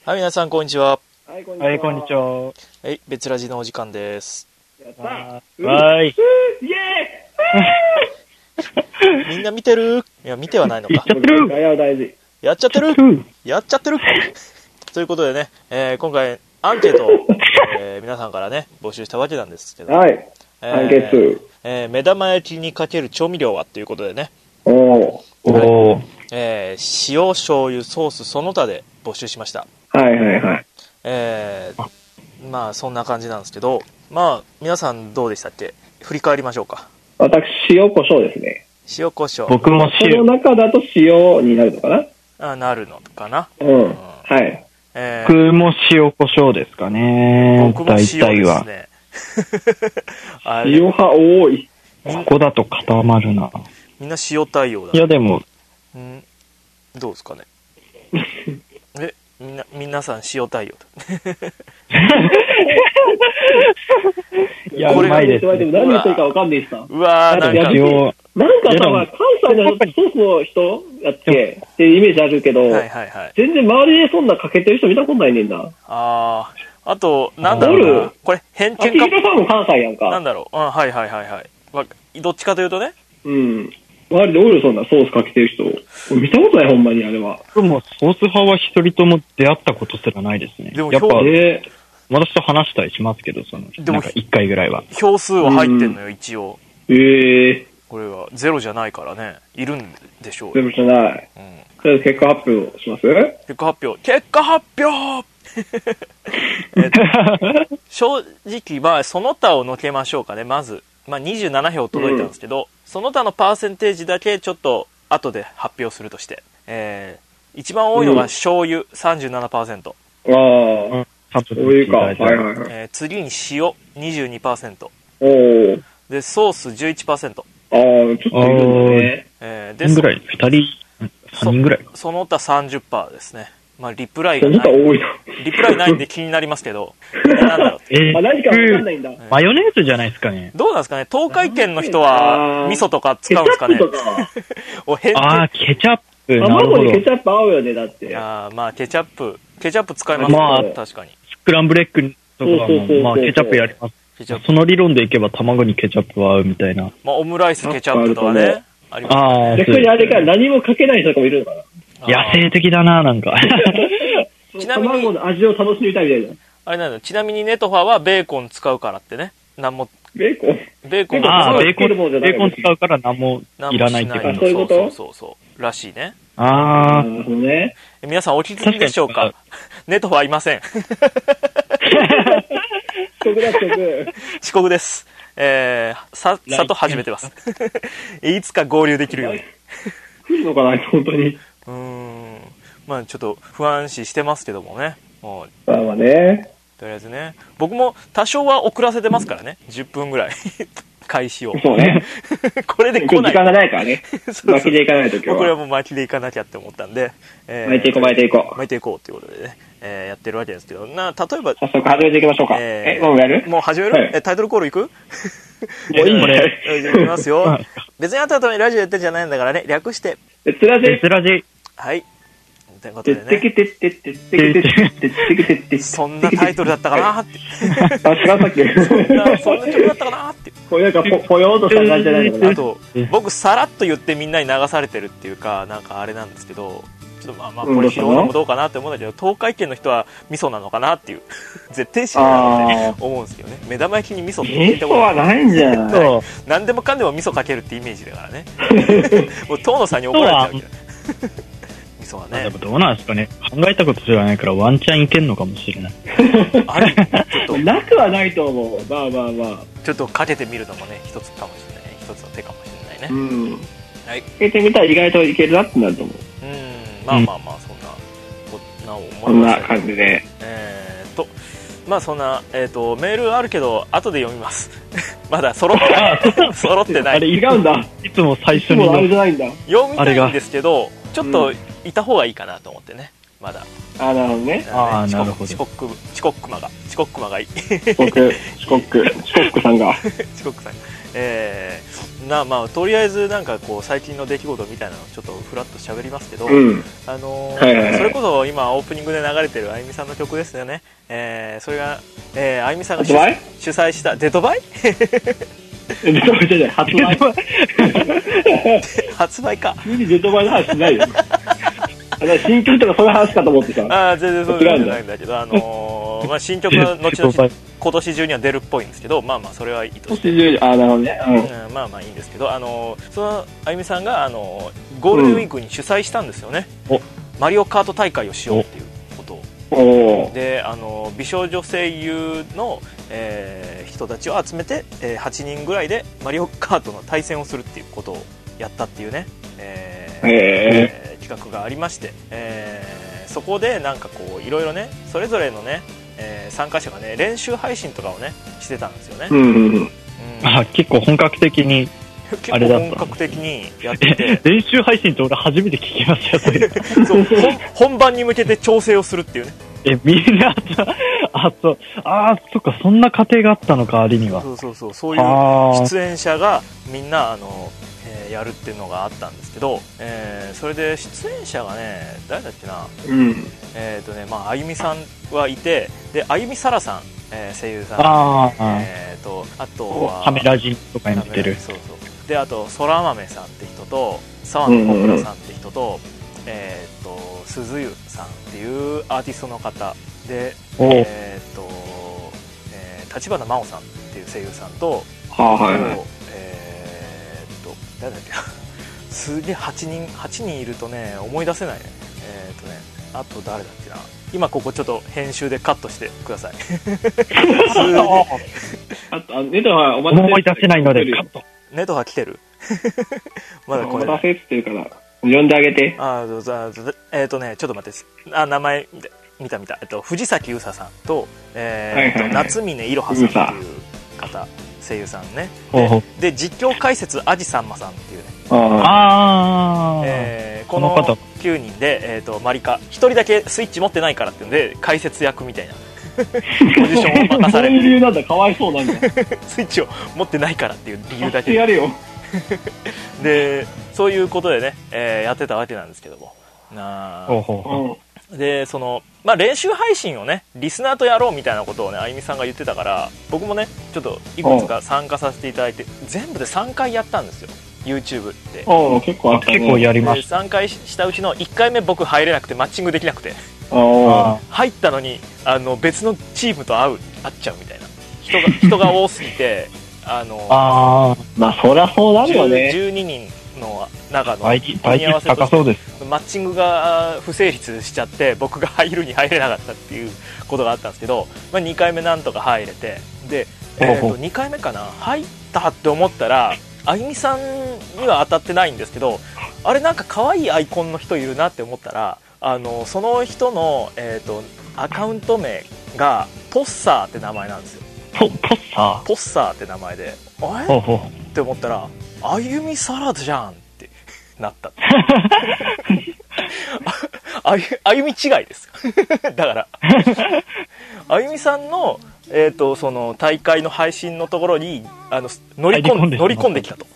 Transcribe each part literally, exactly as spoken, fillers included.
はい、皆さんこんにちは。 はい、こんにちは。 はい、こんにちは。 はい、別ラジのお時間です。 やったはー。 い。 イエーイみんな見てる？いや、見てはないのか。 やっちゃってる。 ガヤ大事。 やっちゃってるやっちゃってるということでね、えー、今回アンケートを、えー、皆さんからね、募集したわけなんですけど。 はい。 えー、 アンケート。 えー、目玉焼きにかける調味料はということでね。 おー。 おー。 えー、塩、醤油、ソース、その他で募集しました。 はいはいはい。 えー、まあそんな感じなんですけど、まあ皆さんどうでしたっけ？振り返りましょうか。 私、塩コショウですね。 塩コショウ。 僕もその塩。 中だと塩になるのかな？ あ、なるのかな。 うん。 うん、 はい。 えー、 僕も塩コショウですかね。 僕も塩ですね。 あれ塩派多い。 ここだと固まるな。 みんな塩対応だ。 いやでも、 んどうですかね。え、みんな皆さん塩対応だ。 いや、うまいです、ね。 何言ってるかわかんないしさ。 うわー、なんか、 なんかさ、まあ、関西のソースの人やっけっていうイメージあるけど、 はいはいはい、 全然周りでそんなかけてる人見たことないねんな。 あー、あと、なんだろうな。これ、偏見か。 秋広さんも関西やんか。 なんだろう。あ、はいはいはいはい。どっちかというとね。 うん。周りでおるそんなソースかけてる人。見たことない、ほんまにあれは。 でも、ソース派は一人とも出会ったことすらないですね。 でもやっぱ、 えー私と話したりしますけど、その、 でもなんか一回ぐらいは。 票数は入ってんのよ、一応。 ええー。 これはゼロじゃないからね、いるんでしょう。 ゼロじゃない。うん。とりあえず結果発表します？ 結果発表。結果発表えっと、正直、まあ、その他をのけましょうかね、まず。まあ、にじゅうななひょう届いたんですけど、うん、その他のパーセンテージだけちょっと後で発表するとして。えー、一番多いのが醤油 さんじゅうななパーセント。 うん、ああ。そういうか。はいはいはい。 えー、次に塩 にじゅうにパーセント。 おー。 で、ソース じゅういちパーセント。 ああ、ちょっといるんですね。 えー、 で、何人ぐらい？ふたり？さんにんぐらい？ その他 さんじゅっパーセント ですね。まあ、リプライがない。 その他多いな。 リプライないんで気になりますけど。なんだろう。 えー、 あ、何かわかんないんだ。 マヨネーズじゃないですかね。 どうなんですかね。東海圏の人は味噌とか使うんですかね。 ケチャップとか。 ああ、ケチャップ。 卵にケチャップ合うよね、だって。 いやまあ、ケチャップ。ケチャップ使いますね。まあ、確かに。 スクランブルエッグとかも、まあ、ケチャップやります。その理論でいけば卵にケチャップは合うみたいな。 まあ、オムライスケチャップとかね。 ありますね。ああ、逆にあれから何もかけない人とかもいるのかな。 野生的だな、なんか。 ちなみに。 卵の味を楽しみたいみたいな。 あれなんだ、ちなみにネトファはベーコン使うからってね。なんも。 ベーコンベーコンああ、ベーコン、ベーコン使うから何もいらないってこと。そういうこと？ そうそうそう。らしいね。 ああ。 なるほどね。 皆さんお気づきでしょうか？ネトファいません。 遅刻だ、遅刻。 遅刻です。えー、さ、さと始めてます。いつか合流できるように。 来るのかな、本当に。 うーん。まあちょっと不安視してますけどもね。もう。まあまあね。 とりあえずね。僕も多少は遅らせてますからね。じゅっぷんぐらい。開始を。 そうね。 これで来ない。 時間がないからね。巻きでいかないと今日は。 僕らも巻きでいかなきゃって思ったんで。 えー、巻いていこう、巻いていこう。 巻いていこうっていうことでね。えー、やってるわけですけど。な、例えば。 早速始めていきましょうか。えー、えもうやる？ もう始める？はい、え、タイトルコールいく？ もういいんじゃない？ いきますよ。別にあたためラジオやってんじゃないんだからね。略して。 別ラジ。 別ラジ。 はい。ということでね。そんなタイトルだったかなって。 あ、違ったっけ？ そんな、そんな曲だったかなって。 これなんかぽ、ぽよーとした感じじゃないのかな。 あと、僕さらっと言ってみんなに流されてるっていうか、なんかあれなんですけど、ちょっとまあまあこれ拾うのもどうかなって思うんだけど、東海圏の人は味噌なのかなっていう。絶対知らないって思うんですけどね。目玉焼きに味噌って聞いたことない。 味噌はないんじゃない？ 何でもかんでも味噌かけるってイメージだからね。もう遠野さんに怒られちゃうけど。味噌はね。 でもどうなんですかね。考えたことじゃないからワンチャンいけんのかもしれない。 あれちょっとなくはないと思う。まあまあまあ。 ちょっとかけてみるのもね、一つかもしれないね。一つの手かもしれないね。 うん。 はい。かけてみたら意外といけるなってなると思う。 うん。まあまあまあ、そんな、こんな思いました。 そんな感じで。 えーっと、まあそんな、えーっと、メールあるけど、後で読みます。まだ揃ってない。揃ってない。 あれ違うんだ。 いつも最初に。 あれじゃないんだ。 読みたいんですけど、ちょっといた方がいいかなと思ってね。まだ。 あ、なるほどね。 ああ、なるほど。 遅刻、遅刻熊が、遅刻熊がいい。 遅刻、遅刻、遅コックさんが。 チコックさんが。えー、な、まあ、とりあえずなんかこう、最近の出来事みたいなのをちょっとフラッと喋りますけど、うん、あのーはいはいはい、それこそ今オープニングで流れてるあゆみさんの曲ですよね。えー、それが、えー、あゆみさんが主主催したデトバイデトバイじゃない、発売発売か。 急にデトバイの話しないよ。新曲とかそういう話かと思ってさ。 ああ、全然そうじゃないんだけど、あのー、まあ新曲は後々今年中には出るっぽいんですけど、まあまあそれはいいとして。 今年中に、ああ、なるほどね。 うん。まあまあいいんですけど、あのー、そのあゆみさんが、あのー、ゴールデンウィークに主催したんですよね。うん、マリオカート大会をしようっていうことを。で、あのー、美少女声優の、えー、人たちを集めて、えー、はちにんぐらいでマリオカートの対戦をするっていうことをやったっていうね。えーえー企画がありまして、えー、そこでなんかこういろいろねそれぞれのね、えー、参加者がね練習配信とかをねしてたんですよね、うんうんうん、 あ結構本格的にあれだった結構本格的にやってて練習配信って俺初めて聞きましたよそれそう本番に向けて調整をするっていうねえみんなあそうあそっかそんな過程があったのかありにはそうそうそうそういう出演者がみんなあのやるっていうのがあったんですけど、えー、それで出演者がね誰だっけな、うん、えっ、ー、とねまああゆみさんはいてであゆみさらさん、えー、声優さんあえっ、ー、とあとはカメラジとかになってるそうそうであとそら豆さんって人と沢野小倉さんって人と、うんうん、えっ、ー、と鈴湯さんっていうアーティストの方でえっ、ー、と、えー、立花真央さんっていう声優さんと、 はあはいはい誰だっけすげえはちにんはちにんいるとね思い出せないねえっ、ー、とねあと誰だっけな今ここちょっと編集でカットしてくださいあとネトはお待たせ思い出せないのでカットネトは来てるまだこれお待たせって言ってるから呼んであげてあどうぞえっ、ー、とねちょっと待ってあ名前見た見た、えっと、藤崎うささんと、えーはいはいはい、夏峰いろはさんっていう方声優さんね で, で実況解説あじさんまさんっていうねあ、 えー、このきゅうにんで、えー、とマリカひとりだけスイッチ持ってないからっていうんで解説役みたいなポジションを任されるそういう理由なんだかわいそうなんだスイッチを持ってないからっていう理由だけでやれよでそういうことでね、えー、やってたわけなんですけどもなほうほうほうでそのまあ、練習配信をねリスナーとやろうみたいなことをねあゆみさんが言ってたから僕もねちょっといくつか参加させていただいて全部でさんかいやったんですよ YouTube であ結構あったね結構やりましたさんかいしたうちのいっかいめ僕入れなくてマッチングできなくてあ入ったのにあの別のチームと会う会っちゃうみたいな人が人が多すぎてあのあまあそりゃそうなるよねじゅうににんの中の倍率高そうですマッチングが不成立しちゃって僕が入るに入れなかったっていうことがあったんですけど、まあ、にかいめなんとか入れてで、えー、とにかいめかな入ったって思ったらあゆみさんには当たってないんですけどあれなんか可愛いアイコンの人いるなって思ったらあのその人の、えー、とアカウント名がポッサーって名前なんですよポ, ポッサーポッサーって名前であれって思ったらあゆみサラダじゃんってなったあ, ゆあゆみ違いですだからあゆみさんの、えー、とその大会の配信のところにあの乗り込んで乗り込んできたと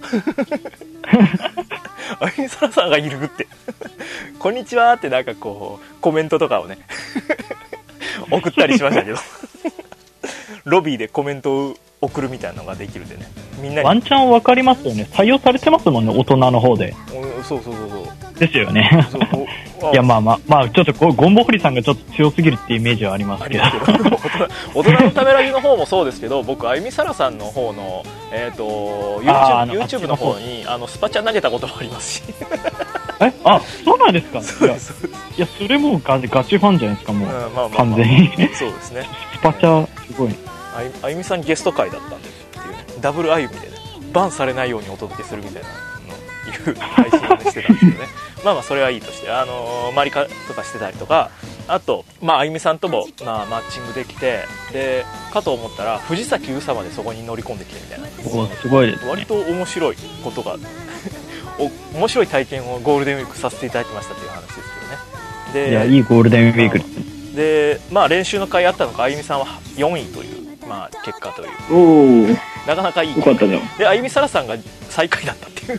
あゆみサラさんがいるってこんにちはってなんかこうコメントとかをね送ったりしましたけどロビーでコメントを送るみたいなのができるんでねみんなにワンチャン分かりますよね採用されてますもんね大人の方でそうそうそうそうですよねいやまあまあまあちょっとこうゴンボフリさんがちょっと強すぎるっていうイメージはありますけど大人のためらじの方もそうですけど僕あゆみさらさんの方の、えー、と YouTube, YouTube の方にあのスパチャ投げたこともありますしえあそうなんですかそうですいやそれもガチガチファンじゃないですかもう、うんまあまあまあ、完全にそうですねスパチャすごいあゆ, あゆみさんゲスト会だったんですっていうねダブルあゆみでねバンされないようにお届けするみたいなのいう配信を、ね、してたんですけどねまあまあそれはいいとしてあのー、マリカとかしてたりとかあとまああゆみさんとも、まあ、マッチングできてでかと思ったら藤崎うさまでそこに乗り込んできてみたいなおすごいですね割と面白いことがお面白い体験をゴールデンウィークさせていただきましたという話ですけどねでいやいいゴールデンウィークで、まあ、練習の会あったのかあゆみさんはよんいというまあ、結果という。 おー。 なかなかいい。 よかったじゃん。 で、あゆみさらさんが最下位だったっていう。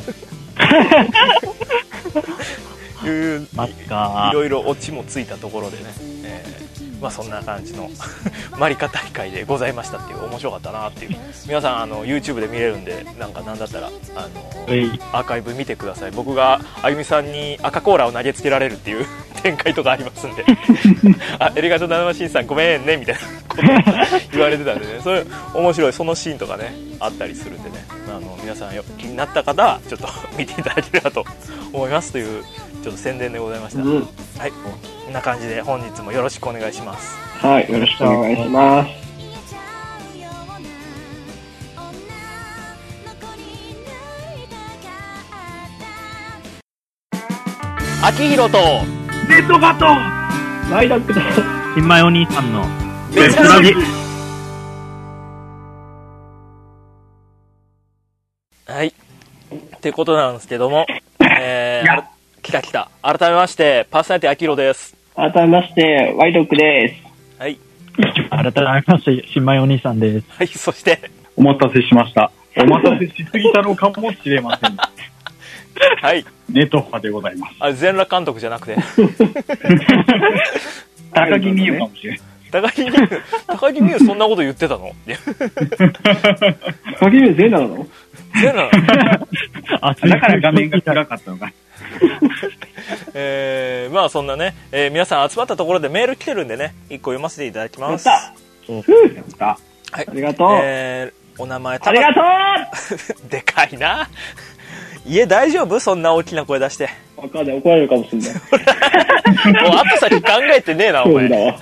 いうマジか。 いろいろオチもついたところでね、えー、まあそんな感じのマリカ大会でございましたっていう、面白かったなっていう。皆さんあの YouTube で見れるんで、なんかなんだったらあのアーカイブ見てください。僕があゆみさんに赤コーラを投げつけられるっていう展開とかありますんであ、エレガントナノマシンさんごめんねみたいなこと言われてたんでね、それ面白い、そのシーンとかねあったりするんでね、あの皆さんよ気になった方はちょっと見ていただければと思いますというちょっと宣伝でございました、うん、はい、こんな感じで本日もよろしくお願いします。 はい、よろしくお願いします。 秋広とネトバとライダックと新米お兄さんの別ラジ。はい、ってことなんですけども、えー、来た来た。改めましてパーソナリティ秋広です。 改めましてワイドックです。 はい。 改めまして新米お兄さんです。 はい、そしてお待たせしました。お待たせしすぎたのかもしれません。 はい。 ネトファでございます。 あ、全裸監督じゃなくて高木美優かもしれない。 高木美優、高木美優そんなこと言ってたの？ 高木美優全裸なの？ 全裸なの？ あ、だから画面が暗かったのか。 えー、まあそんなね、えー、皆さん集まったところでメール来てるんでね、一個読ませていただきます。 やった。 やった。 はい。ありがとう。 えー、お名前ありがとうでかいな。家大丈夫？そんな大きな声出して。 わかんない、怒られるかもしれない。 もう後先考えてねえな、お前。 そうだわ。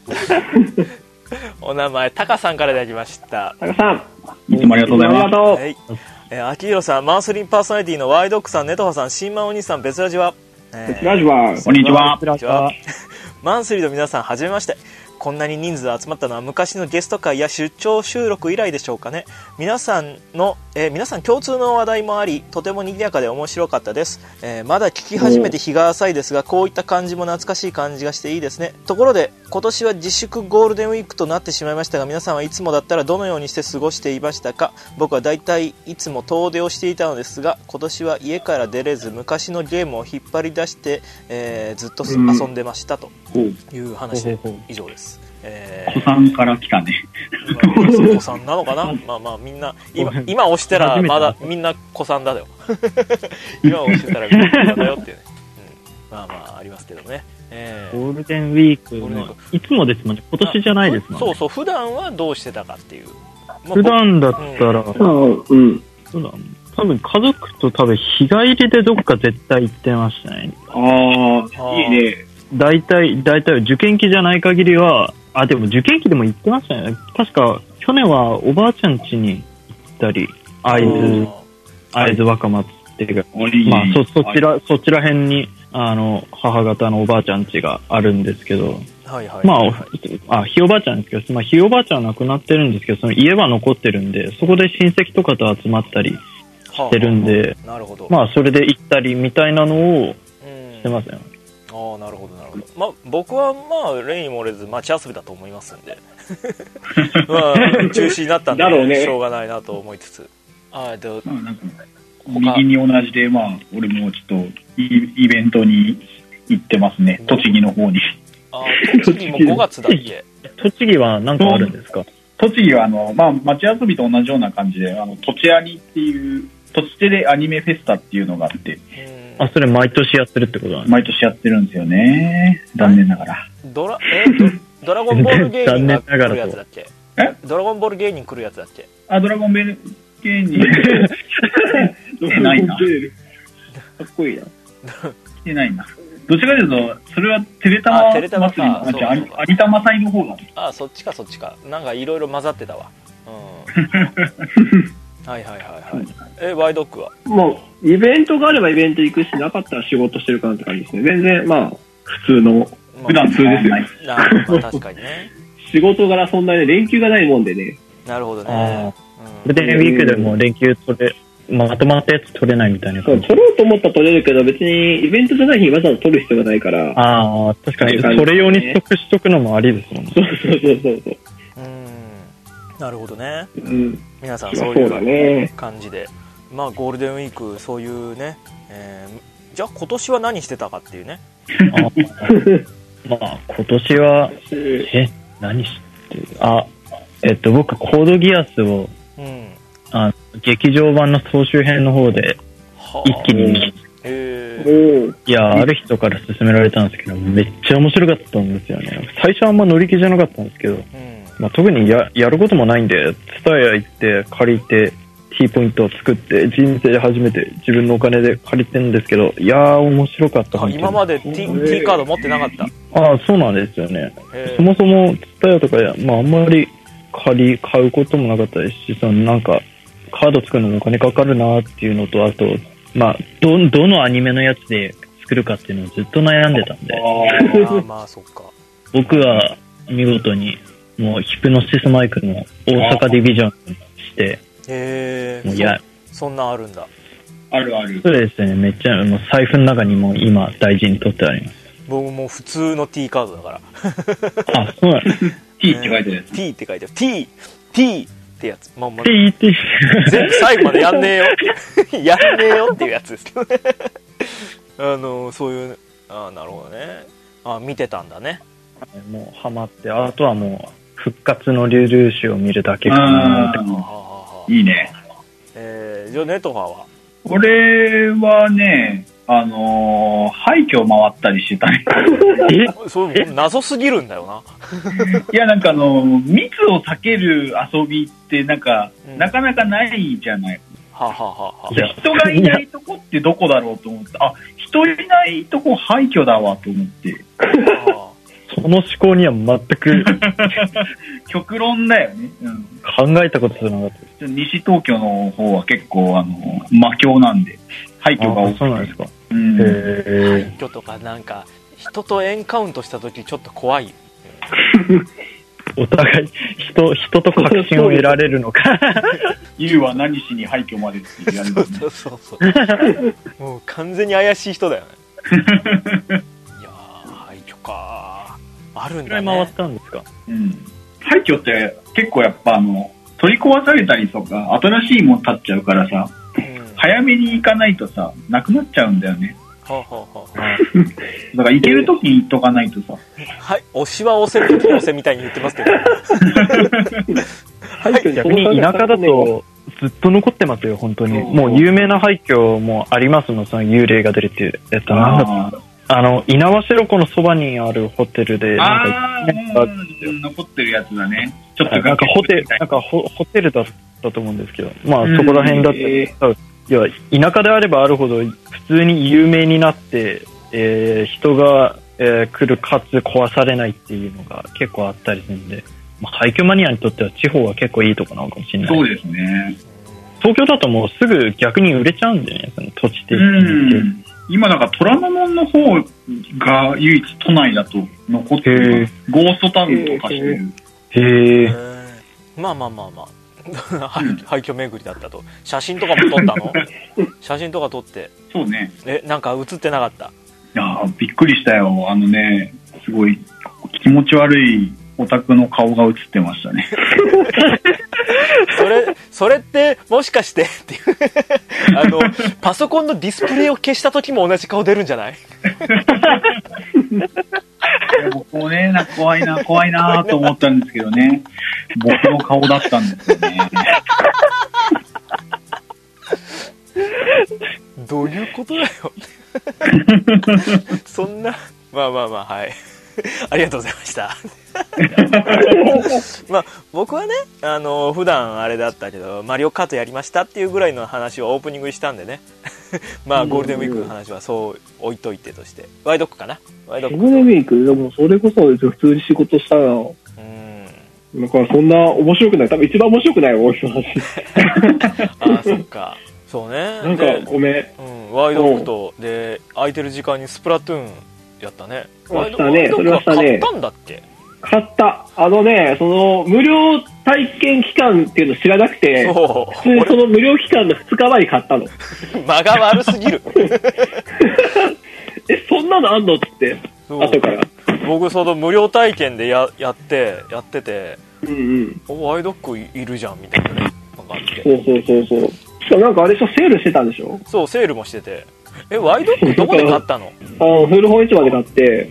お名前、タカさんからいただきました。 タカさん。 いつもありがとうございます。 ありがとう。 はい。えー、秋広さん、マンスリーパーソナリティのワイドックさん、ネトハさん、新マンお兄さん、別ラジは。 えー、別ラジは。 こんにちは。 こんにちは。マンスリーの皆さん、はじめまして。こんなに人数集まったのは昔のゲスト会や出張収録以来でしょうかね。皆さんの、えー、皆さん共通の話題もあり、とても賑やかで面白かったです。えー、まだ聞き始めて日が浅いですが、こういった感じも懐かしい感じがしていいですね。ところで、今年は自粛ゴールデンウィークとなってしまいましたが、皆さんはいつもだったらどのようにして過ごしていましたか？僕はだいたいいつも遠出をしていたのですが、今年は家から出れず昔のゲームを引っ張り出して、えー、ずっと遊んでましたという話で以上です。えー、子さんから来たね。 子さんなのかな。まあまあみんな今今押したらまだみんな子さんだよ。今押してたらみんな子さんだよっていうね、うん、まあまあありますけどね。えー、 ゴールデンウィークのいつもですもんね。今年じゃないですもんね。 そうそう、普段はどうしてたかっていう。 まあ、普段だったら、 うん、うん、 普段多分家族と多分日帰りでどっか絶対行ってましたね。 ああ、いいね。 大体大体受験期じゃない限りは。あ、でも受験期でも行ってましたね。確か去年はおばあちゃん家に行ったり、会津、会津若松っていうか、まあそ、そちら、そちら辺に、あの、母方のおばあちゃん家があるんですけど、 はいはい、 まあ、あ、ひいおばあちゃんですけど、まあ、ひいおばあちゃんは亡くなってるんですけど、その家は残ってるんで、そこで親戚とかと集まったりしてるんで、 なるほど。 まあ、それで行ったりみたいなのをしてますよ。 ああ、なるほどなるほど。まあ僕はまあ例に漏れず街遊びだと思いますんでまあ中止になったんで、ね、しょうがないなと思いつつ、あで、 まあ、なんか右に同じで、まあ俺もちょっとイ, イベントに行ってますね。栃木の方に。 あ栃木もごがつだっけ？ 栃木は何かあるんですか？ 栃木はあのまあ街遊びと同じような感じで、あのとちアニっていうとちてでアニメフェスタっていうのがあって。 あ、それ毎年やってるってことなんですか？ 毎年やってるんですよね。残念ながら。 ドラ、えー、ド, ドラゴンボール芸人が来るやつだっけ？ え？ ドラゴンボール芸人来るやつだっけ？ あ、ドラゴンボール芸人。来てないな。かっこいいな。 来てないな。どっちかというと、それはテレタマ祭りの、あ、違う、有田マ祭の方だ。 あ、そっちかそっちか。なんかいろいろ混ざってたわ。うん。はいはいはいはい。え、ワイドックは？ もう、イベントがあればイベント行くし、なかったら仕事してるかなって感じですね。全然、まあ、普通の、普段普通ですよ。 まあ、まあ、確かにね。 仕事柄そんなに連休がないもんでね。 なるほどね。 ゴールデンウィークでも連休取れ、まとまったやつ取れないみたいな。 そう、取ろうと思ったら取れるけど、別にイベントじゃない日にわざわざ取る必要がないから。 ああ、確かに、それ用にストックしとくのもありですもんね。 そうそうそうそう。 なるほどね。 うん。 皆さんそうそうだいうね。 感じで、まあゴールデンウィークそういうね、えー、じゃあ今年は何してたかっていうね。 あまあ今年はえ何してあえっと僕コードギアスを、うん、あ劇場版の総集編の方で一気に見て、えー、いやある人から勧められたんですけどめっちゃ面白かったんですよね。最初はあんま乗り気じゃなかったんですけど、うんまあ、特に や, やることもないんでツタヤ行って借りて T ポイントを作って人生で初めて自分のお金で借りてるんですけどいやー面白かった。 今まで T, T カード持ってなかった。 ああそうなんですよね。そもそもツタヤとか、まあ、あんまり借り買うこともなかったですしそのなんかカード作るのもお金かかるなっていうのとあとまあ、ど, どのアニメのやつで作るかっていうのをずっと悩んでたんであまあそっか僕は見事にもうヒプノシスマイクの大阪ディビジョンしてへえいやそ, そんなんあるんだ。 あるある。 そうですねめっちゃもう財布の中にも今大事に取ってあります。 僕もう普通の T カードだからあそうなんです T って書いてあるやつ T って書いてある T Tってやつ、まあまあ、 T T 全部最後までやんねえよやんねえよっていうやつですけどねあのそういうあなるほどね。あ見てたんだね。 もうハマってあとはもう復活のリュウリュウシュを見るだけかなって。 いいね。 えー、じゃあネトファは俺はねあのー、廃墟回ったりしてたねえそれ謎すぎるんだよないやなんかあの密を避ける遊びってなんか、うん、なかなかないじゃない。 はあ、はあはあ、 人がいないとこってどこだろうと思ってあ人いないとこ廃墟だわと思ってその思考には全く極論だよね、うん、 考えたことすらなかったです。 西東京の方は結構あの魔境なんで廃墟が多くて。 そうなんですか。 うん、 廃墟とかなんか人とエンカウントした時ちょっと怖いお互い 人, 人と確信を得られるのかユウは何しに廃墟までって言われる、ね、 そうそうそうもう完全に怪しい人だよねいやー廃墟かあるんだね。 回ったんですか。 うん、廃墟って結構やっぱあの取り壊されたりとか新しいもの建っちゃうからさ、うん、早めに行かないとさなくなっちゃうんだよね。はあはあはあ、だから行けるときに行っとかないとさ。 はい押しは押せるとき押せみたいに言ってますけどはい、逆に田舎だとずっと残ってますよ本当に。もう有名な廃墟もありますのその幽霊が出るっていうえっとなんだっけあの猪苗代湖のそばにあるホテルでなんか残ってるやつだね。ちょっとなんかホテルなんかホホテルだったと思うんですけどまあそこら辺だったり、えー、いや田舎であればあるほど普通に有名になって、えー、人が、えー、来るかつ壊されないっていうのが結構あったりするんで、まあ、廃墟マニアにとっては地方は結構いいとこなのかもしれない。 そうですね。 東京だともうすぐ逆に売れちゃうんでねその土地的に。 今なんか虎ノ門の方が唯一都内だと残ってるゴーストタウンとかしてる。 へえ。 まあまあまあまあ廃墟巡りだったと。写真とかも撮ったの写真とか撮って。 そうね。 えなんか写ってなかった。いやびっくりしたよ。あのねすごい気持ち悪いオタクの顔が写ってましたねそれそれってもしかしてっていうあのパソコンのディスプレイを消した時も同じ顔出るんじゃない僕もねな怖いな怖いなと思ったんですけどね僕の顔だったんですよねどういうことだよそんなまあまあまあはいありがとうございましたまあ僕はねあの普段あれだったけどマリオカートやりましたっていうぐらいの話をオープニングにしたんでねまあゴールデンウィークの話はそう置いといてとしてワイドックかなワイドックゴールデンウィークでもそれこそ普通に仕事したらうんだからそんな面白くない多分一番面白くない大きな話ああそっかそうねなんかごめん、 うん、ワイドックとで空いてる時間にスプラトゥーンやったね。 したね。それはしたね。 買ったんだっけ？ 買った。あのね、その無料体験期間っていうの知らなくて、そう普通にその無料期間のふつかまえに買ったの。 間が悪すぎる。 え、そんなのあんのって後から。 僕その無料体験でややってやってて、 うんうん。ワイドックいるじゃんみたいなね。 感じで。そうそうそうそう。しかもなんかあれでしょ、セールしてたんでしょ？ そう、セールもしてて。え、ワイドックどこで買ったの？ あの、古本市場で買って、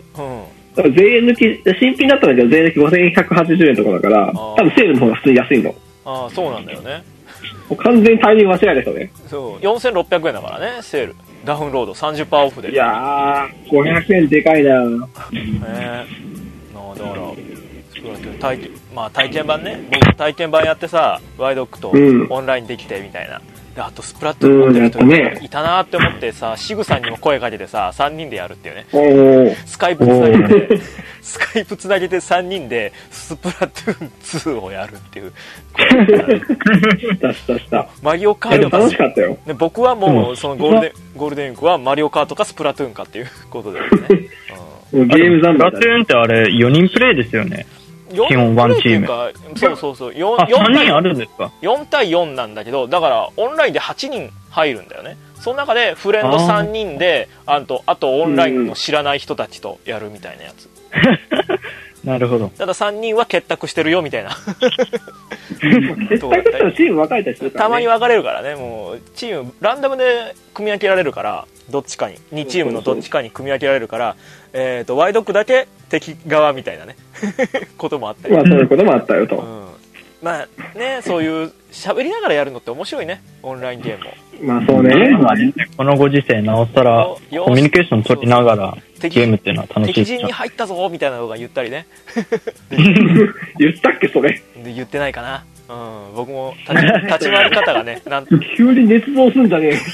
うん。だから税抜き、新品だったんだけど、税抜きごせんひゃくはちじゅうえんとかだから、多分セールの方が普通に安いの。 ああ、そうなんだよね。 もう完全にタイミング間違いですよね。 そう、よんせんろっぴゃくえんだからね、セール。ダウンロード さんじゅっパーセント オフで。 いやー、ごひゃくえんでかいな。へえー。だから、体験、まあ体験版ね。僕体験版やってさ、ワイドックとオンラインできてみたいな。で、あとスプラトゥーン持ってる人ね、いたなって思ってさ、シグさんにも声かけてさ、さんにんでやるっていうね。スカイプつなげて、スカイプつなげてさんにんでスプラトゥーンツーをやるっていう。 したしたした。 マリオカートか。 楽しかったよ。 で僕はもう、そのゴールデン、ゴールデンウィークはマリオカートかスプラトゥーンかっていうことでね。 もうゲーム残高。スプラトゥーンってあれよにんプレイですよね。基本ワンチーム。 そうそうそう。 あ、さんにんあるんですか？ よん対よんなんだけど、だからオンラインではちにん入るんだよね。その中でフレンドさんにんで、あと、あとオンラインの知らない人たちとやるみたいなやつ。 なるほど。 たださんにんは結託してるよみたいな。 結託したらチーム分かれたりするから、ね、 たまに分かれるからね。もうチームランダムで組み分けられるから、どっちかににチームのどっちかに組み分けられるから、えっとワイドックだけ敵側みたいなねこともあったり。 まあそういうこともあったよと。うん、 まあね、そういう喋りながらやるのって面白いね、オンラインゲームを。 まあそうね。 このご時世なおさらコミュニケーション取りながらゲームっていうのは楽しい。 敵陣に入ったぞみたいなのが言ったりね。 言ったっけそれ。 で言ってないかな。うん、僕も立ち立ち回り方がね、なん急に熱望するんじゃねえ。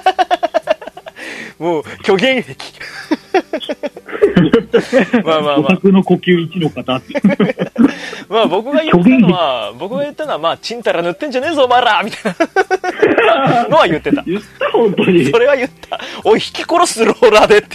もう虚言癖。まあまあまあ。 オタクの呼吸一の方。 まあ僕が言ったのは、僕が言ったのは、まあ、チンタラ塗ってんじゃねえぞ、お前らみたいなのは言ってた。 言った本当に。 それは言った。おい、引き殺すローラーでって。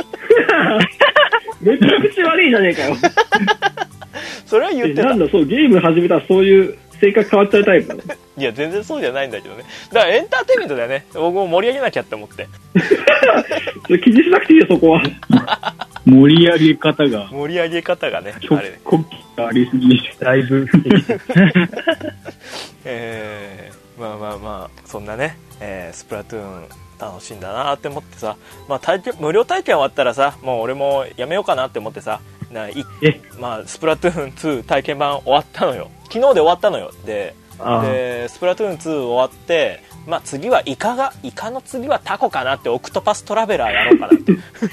めちゃくちゃ悪いじゃねえかよ。 それは言ってた。 なんだ、そう、ゲーム始めたらそういう性格変わっちゃうタイプなの？ いや、全然そうじゃないんだけどね。だからエンターテインメントだよね。僕も盛り上げなきゃって思って。 気にしなくていいよ、そこは。 盛り上げ方が。 盛り上げ方がね。 あれね。国旗がありすぎて。だいぶ。 えー、まあまあまあ、そんなね、えー、スプラトゥーン楽しいんだなって思ってさ、まあ体験、無料体験終わったらさ、もう俺もやめようかなって思ってさ、ないまあ、スプラトゥーンツー体験版終わったのよ。昨日で終わったのよ。で、でスプラトゥーンツー終わって、まあ次はイカが、イカの次はタコかなって、オクトパストラベラーやろうかなって。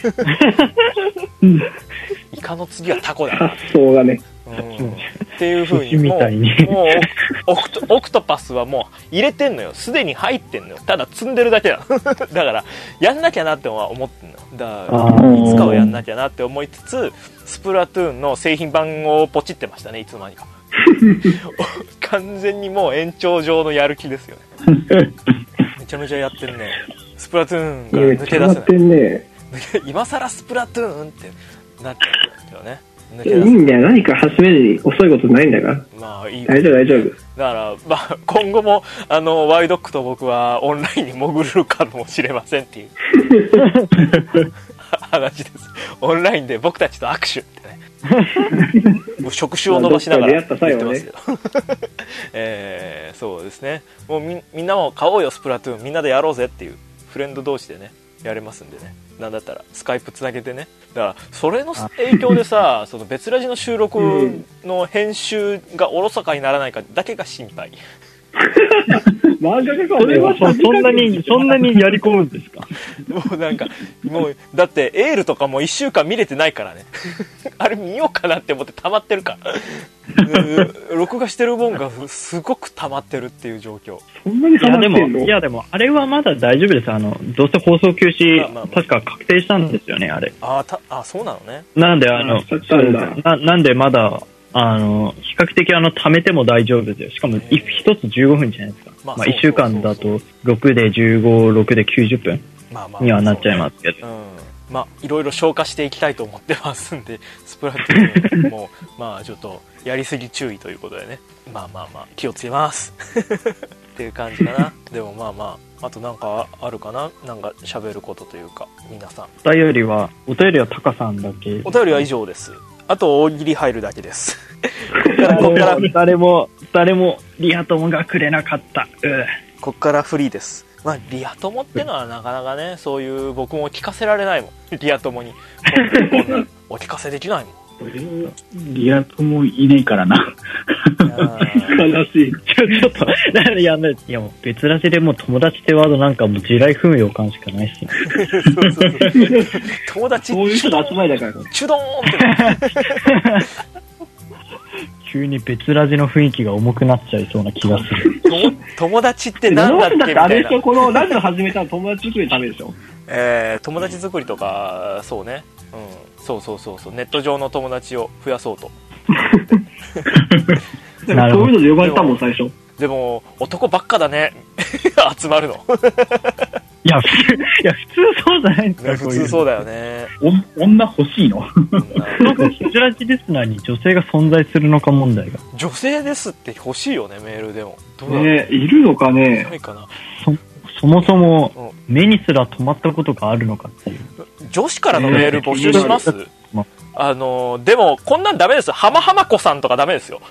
イカの次はタコだなって。 そうだね。 うん、っていう風に、もう、もうオクト、オクトパスはもう入れてんのよ。すでに入ってんのよ。ただ積んでるだけだ。だから、やんなきゃなっては思ってんの。だから、いつかはやんなきゃなって思いつつ、スプラトゥーンの製品版をポチってましたね、いつの間にか。完全にもう延長上のやる気ですよね。めちゃめちゃやってるね。スプラトゥーンから抜け出せない。 ね、 今更スプラトゥーンってなっちゃうんだけどね。 いいんだよ、何か始めるに遅いことないんだから。 まあいい。 大丈夫大丈夫。 だから、まあ、今後もあのワイドックと僕はオンラインに潜るかもしれませんっていう話です。オンラインで僕たちと握手ってね。もう触手を伸ばしながら言ってますけど。えー、そうですね。もう み, みんなも買おうよ、スプラトゥーンみんなでやろうぜっていうフレンド同士でねやれますんでね。なんだったらスカイプつなげてね。だからそれの影響でさ、その別ラジの収録の編集がおろそかにならないかだけが心配。 漫画家かそれはそんなにそんなにやり込むんですか？ もうなんかもうだってエールとかもいっしゅうかん見れてないからね。あれ見ようかなって思って溜まってるから録画してるもんがすごく溜まってるっていう状況。 そんなに溜まってんの？いやでも、 いやでもあれはまだ大丈夫です。あのどうせ放送休止、まあまあまあ、確か確定したんですよね、あれ。 あたあそうなのね。 なんであのななんでまだあの比較的あの貯めても大丈夫ですよ。しかも一つじゅうごふんじゃないですか。まあ、まあ、いっしゅうかんだとろくでじゅうご、ろくできゅうじゅっぷんにはなっちゃいますけど、 まあまあ、うん、まあいろいろ消化していきたいと思ってますんで、スプラトゥーンもまあちょっとやりすぎ注意ということでね、まあまあまあ気をつけますっていう感じかな。でもまあまああとなんかあるかな、なんか喋ることというか。皆さんお便りはお便りはタカさんだけ。 お便りは以上です。 あと大喜利入るだけです。こっからこっから誰も誰もリア友がくれなかった。うこっからフリーです。まあリア友ってのはなかなかね、そういう僕も聞かせられないもん。リア友にこんなお聞かせできないもん。 リア友いねえからな。 悲しい。 ちょちょっといやいやもう別ラジでもう友達ってワードなんかもう地雷踏む予感しかないし、ね。 そうそうそう友達そういう人の集まりだから。 チュドーンって。 急に別ラジの雰囲気が重くなっちゃいそうな気がする。 友達ってなんだっけみたいな。 あれでしょ、このラジオ始めたの友達作りのためでしょ。 えー、友達作りとかそうね。うん、そうそうそうそうネット上の友達を増やそうと。 でもそういうので呼ばれたもん最初。 でも男ばっかだね集まるの。 いや、いや普通そうじゃないですか。 普通そうだよね。 お女欲しいの。 なんかヒズラジリスナーに女性が存在するのか問題が。 女性ですって欲しいよねメールでも。 どうだろうね、いるのかね。 ないかな。 そそもそも目にすら止まったことがあるのかっていう。 女子からのメール募集します？えー、あのでもこんなんダメです。浜浜子さんとかダメですよ。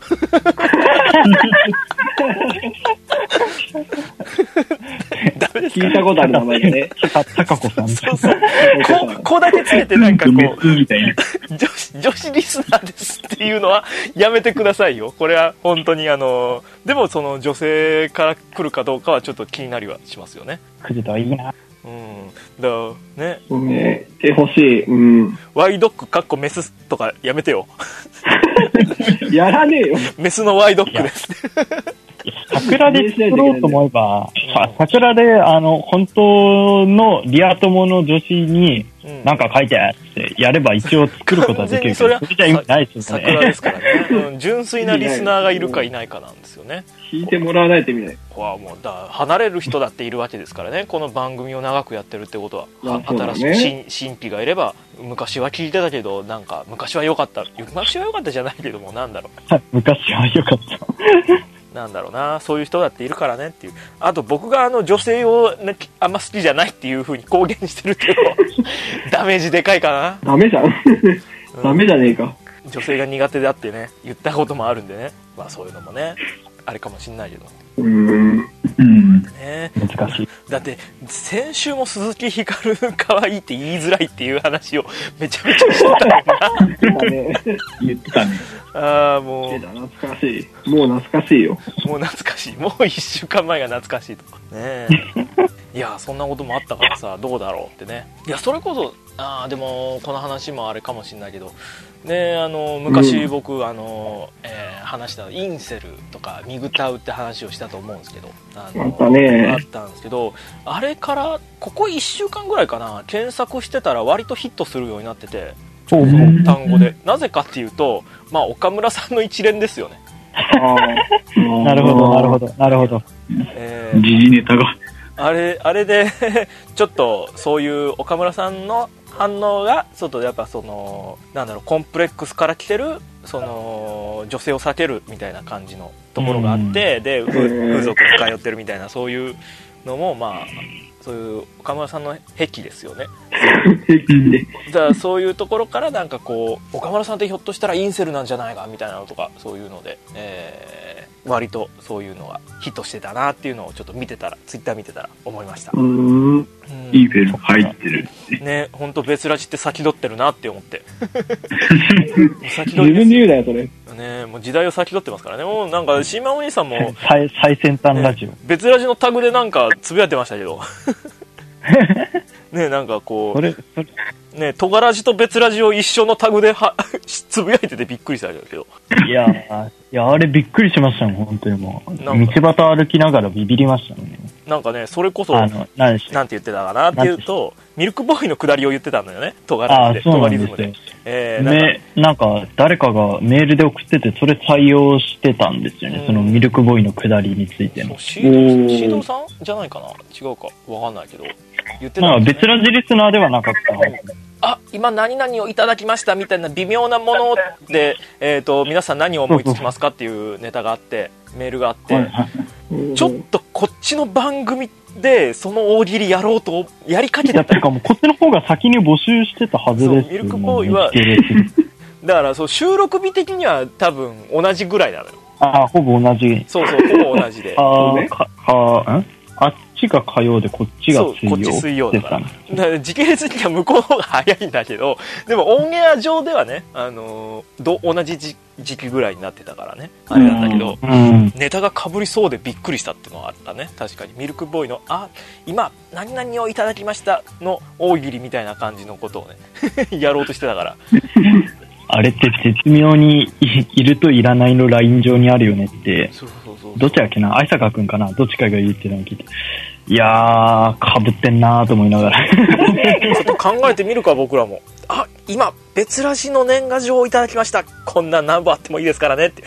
ダメですか？ 聞いたことある名前でね。 たかこさん。 そうそう。ここだけつけてなんかこう女子女子リスナーですっていうのはやめてくださいよ。これは本当にあのでもその女性から来るかどうかはちょっと気になりはしますよね。 来るといいな。 うん、だからね、 ね、え欲しい、うん、 ワイドックかっこメスとかやめてよ。 やらねえよ。 メスのワイドックです。 桜で作ろうと思えば、桜であの本当のリア友の女子に何か書いてってやれば一応作ることはできるけど、それじゃ意味ないですよね。 桜ですからね、うん、純粋なリスナーがいるかいないかなんですよね。 聞いてもらわないと意味ない。 ここはもうだ離れる人だっているわけですからね。この番組を長くやってるってことは、は新しい新新規がいれば、昔は聞いてたけどなんか昔は良かった、昔は良かったじゃないけども、なんだろう昔は良かったなんだろうな、そういう人だっているからねっていう。あと僕があの女性を、ね、あんま好きじゃないっていう風に公言してるけどダメージでかいかな。 ダメじゃん、うん、ダメじゃねえか。 女性が苦手だってね言ったこともあるんでね、まあそういうのもねあれかもしんないけど、 うーん、 ね、 難しい。 だって先週も鈴木ひかる可愛いって言いづらいっていう話をめちゃめちゃしてたよな言ってたね。 ああもう懐かしい、もう懐かしいよ。 もう懐かしい、もういっしゅうかんまえが懐かしいとかね。いやそんなこともあったからさ、どうだろうってね。いやそれこそあでもこの話もあれかもしれないけどね、あの昔僕、うん、あの、えー、話したインセルとかミグタウって話をしたと思うんですけど、あのあったね、 あったんですけど、あれからここいっしゅうかんぐらいかな、検索してたら割とヒットするようになってて、その単語でなぜかっていうと、まあ岡村さんの一連ですよね。 あなるほどなるほどなるほど、 えー、時事ネタがあれあれでちょっとそういう岡村さんの反応がちょっとやっぱそのなんだろう、コンプレックスから来てるその女性を避けるみたいな感じのところがあって、うん、で風俗に通ってるみたいな、そういうのもまあそういう岡村さんの癖ですよね。だからそういうところからなんかこう岡村さんってひょっとしたらインセルなんじゃないかみたいなのとか、そういうので、えー、割とそういうのがヒットしてたなっていうのをちょっと見てたら、ツイッター見てたら思いました。 うーん、うん、 いいベル入ってるね、本当別ラジって先取ってるなって思って先取りです。自分で言うなよそれね、もう時代を先取ってますからね。もうなんかシーマンお兄さんも最, 最先端ラジオ、ね、 別ラジのタグでなんかつぶやいてましたけどね、なんかこうそれそれね、トガラジと別ラジを一緒のタグではつぶやいててびっくりしたけど、 いやいやあれびっくりしましたもん本当に。もう道端歩きながらビビりましたね。 なんかね、それこそなんて言ってたかなっていうと、ミルクボーイの下りを言ってたんだよね、トガラジで、トガリズムで。 えー、なんかなんか誰かがメールで送ってて、それ採用してたんですよね、うん、そのミルクボーイの下りについての。 シードさんじゃないかな、違うかわかんないけど言ってたんですよね。 なんか別ラジリスナーではなかったの。 あ、今何々をいただきましたみたいな微妙なもので、えーと、皆さん何を思いつきますかっていうネタがあって、メールがあって、ちょっとこっちの番組でその大喜利やろうとやりかけてた。 いや、てかもうこっちの方が先に募集してたはずですよ、ね。 ミルクボーイはだからそう収録日的には多分同じぐらいなのよ。 ああ、ほぼ同じ。 そうそう、ほぼ同じで。 ああ、か、か、んあっちが火曜でこっちが水曜。 そう、こっち水曜だから。だから時系列的には向こうの方が早いんだけど、でもオンエア上ではね、あのー、ど、同じ時時期ぐらいになってたからね、あれなんだけど、 うん、 ネタが被りそうでびっくりしたっていうのはあったね。確かにミルクボーイの、あ、今何々をいただきましたの大喜利みたいな感じのことをねやろうとしてたからあれって絶妙に い, いるといらないのライン上にあるよねって、そうそうそうそう、どっちだっけな、愛坂くんかな、どっちかが言ってたのを聞いて、いやーかぶってんなーと思いながらちょっと考えてみるか僕らも。あ、今別ラジの年賀状をいただきました、こんな何本あってもいいですからねって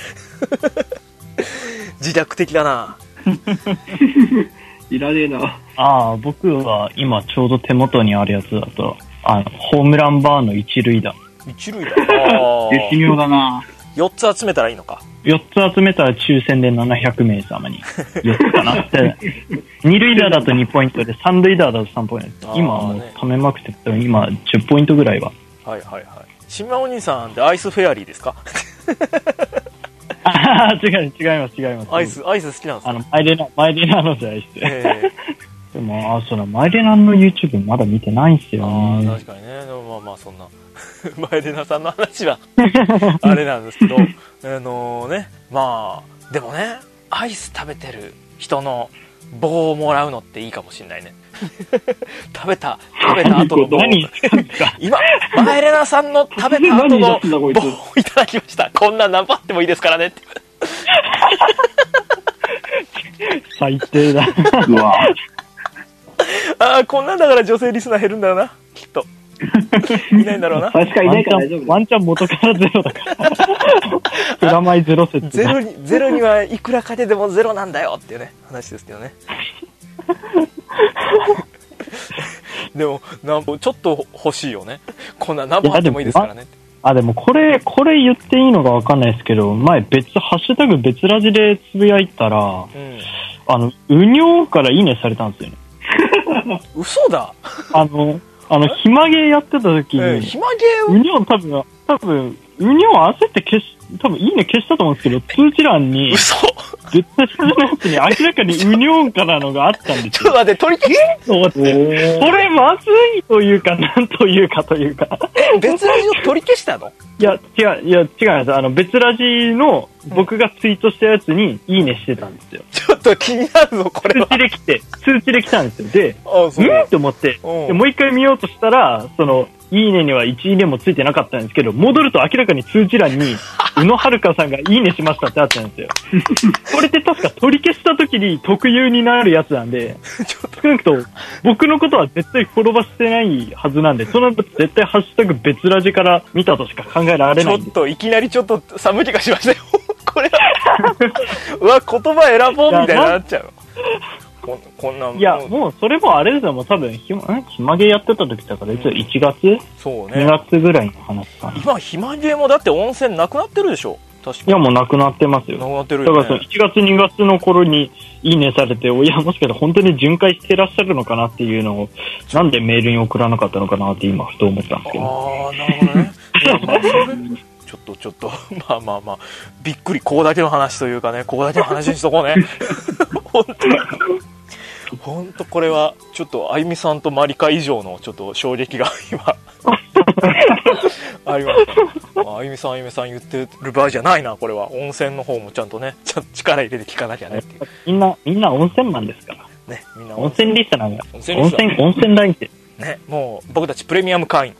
自虐的だな。 いらねえな。 ああ、僕は今ちょうど手元にあるやつだと、あのホームランバーの一塁打。 一塁打。あ絶妙だな。 よっつ集めたらいいのか。 よっつ集めたら抽選でななひゃくめい様によっつかなってに塁打だとにポイントでさん塁打だとさんポイント。今もう貯めまくってたら今じゅっポイントぐらいは。 はいはいはい。島お兄さんってアイスフェアリーですか？ ああ、違う、違います、違います。 アイス、アイス好きなんですか？ あの、マイレナ、マイレナのでアイス。 えー、でも、あ、そうだ、マイレナの YouTube まだ見てないんすよね。 ああ、確かにね。でもまあまあ、そんな。マイレナさんの話は、あれなんですけど、あのね、まあ、でもね、アイス食べてる人の棒をもらうのっていいかもしれないね。食べた、食べた後の棒。今、マイレナさんの食べた後の棒をいただきました。こんな何パってもいいですからねって。 最低だ。 うわああ、こんなんだから女性リスナー減るんだよな、きっと。いないんだろうな。 確かにいないから大丈夫。 ワンチャン元からゼロだから。プラマイゼロ説。 ゼロに、ゼロにはいくらかけてもゼロなんだよっていうね、話ですけどね。でも、なんちょっと欲しいよね。こんな何本あってもいいですからね。 あ、でもこれ、これ言っていいのかわかんないですけど、前別、ハッシュタグ別ラジでつぶやいたら、うん、あの、うにょうからいいねされたんですよね。 嘘だ。 あの、あの、ひまげやってた時に、 ひまげうにょう多分、多分、うにょう焦って消し、多分いいね消したと思うんですけど、通知欄に、 嘘絶対そのやつに明らかにうにょうからのがあったんですよ。 ちょっと待って、取り消しそれまずいというか、なんというかというか。 え、別ラジを取り消したの？ いや、違う、いや、違うんです。あの、別ラジの僕がツイートしたやつにいいねしてたんですよ。 ちょっと気になるぞ、これは。 通知で来て、通知で来たんですよ。で、 ああ、そううんって思って、でもう一回見ようとしたら、その、いいねにはいちいいねもついてなかったんですけど、戻ると明らかに通知欄に、宇野遥さんがいいねしましたってあったんですよ。これって確か取り消した時に特有になるやつなんで、少なくとも僕のことは絶対フォローバしてないはずなんで、その後絶対ハッシュタグ別ラジから見たとしか考えられないんで。 ちょっといきなりちょっと寒気がしましたよ。これは。うわ、言葉選ぼうみたいになっちゃう。こ, こんないや、もうそれもあれですよ、もう多分ひま、ひまげやってた時だから、いついちがつ、 そうね、 にがつぐらいの話かな。 今ひまげもだって温泉なくなってるでしょ、確かに。 いや、もうなくなってますよ。 なくなってるよね。 だからそのいちがつにがつの頃にいいねされて、いや、もしかして本当に巡回してらっしゃるのかなっていうのを、なんでメールに送らなかったのかなって今ふと思ったんですけど。 ああ、なるほどね。いや、まあ、それちょっとちょっとまあまあまあびっくり、ここだけの話というかね、ここだけの話にしとこうね。本当に本当これはちょっとあゆみさんとマリカ以上のちょっと衝撃が今ありました。あゆみさんあゆみさん言ってる場合じゃないな、これは。温泉の方もちゃんとね、ちゃんと力入れて聞かなきゃねっていう。 みんなみんな温泉マンですからね。みんな温泉リスナーが温泉リスナー温泉温泉ラインってね、もう僕たちプレミアム会員。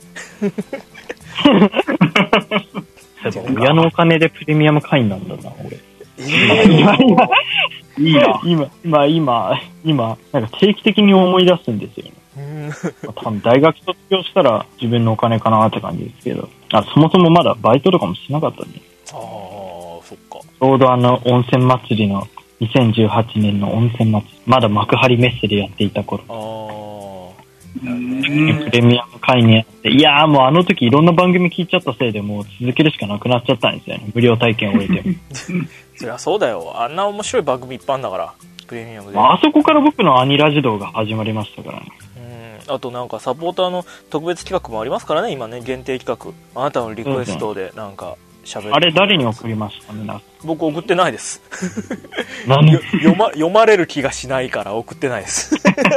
親のお金でプレミアム会員なんだな、俺。 今今いいな。今、今、今、今、なんか定期的に思い出すんですよね。多分大学卒業したら自分のお金かなって感じですけど、あ、そもそもまだバイトとかもしなかったんで。 ああ、そっか。 ちょうどあの温泉祭りのにせんじゅうはちねんの温泉祭り、まだ幕張メッセでやっていた頃。 ああ。 プレミアム会にやって、いやーもうあの時いろんな番組聞いちゃったせいでもう続けるしかなくなっちゃったんですよね。無料体験を終えても。 そりゃそうだよ。あんな面白い番組いっぱいあんだから、プレミアムで。 あそこから僕のアニラジ道が始まりましたからね。 あとなんかサポーターの特別企画もありますからね、今ね、限定企画。あなたのリクエストでなんか喋る。 あれ誰に送りましたね。 僕送ってないです。 何読ま、読まれる気がしないから送ってないです。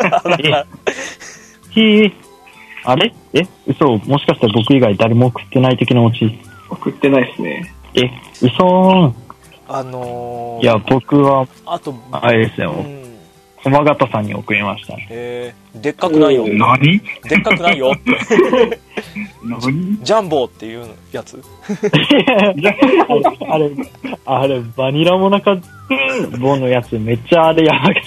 えあれえ嘘、もしかしたら僕以外誰も送ってない的なオチ。 送ってないですね。 え、嘘ーん。 あのー、 いや、僕は、 あと、 あれですよ。うん、駒形さんに送りましたね。 えー、でっかくないよ。 何でっかくないよ。 何ジャンボっていうやつあれ、あれ、バニラモナカボのやつめっちゃあれやばかった。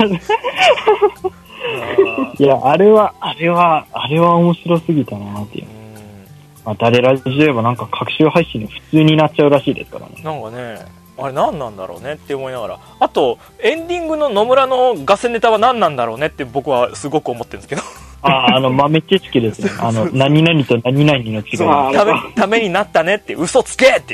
いや、あれは、あれは、あれは面白すぎたなっていう。まあ、誰ラジオ言えばなんか各種配信で普通になっちゃうらしいですからね。 なんかね、あれ何なんだろうねって思いながら。あと、エンディングの野村のガセネタは何なんだろうねって僕はすごく思ってるんですけど。ああ、あの、豆知識ですね。あの、何々と何々の違い。 ため、ためになったねって、嘘つけっていう。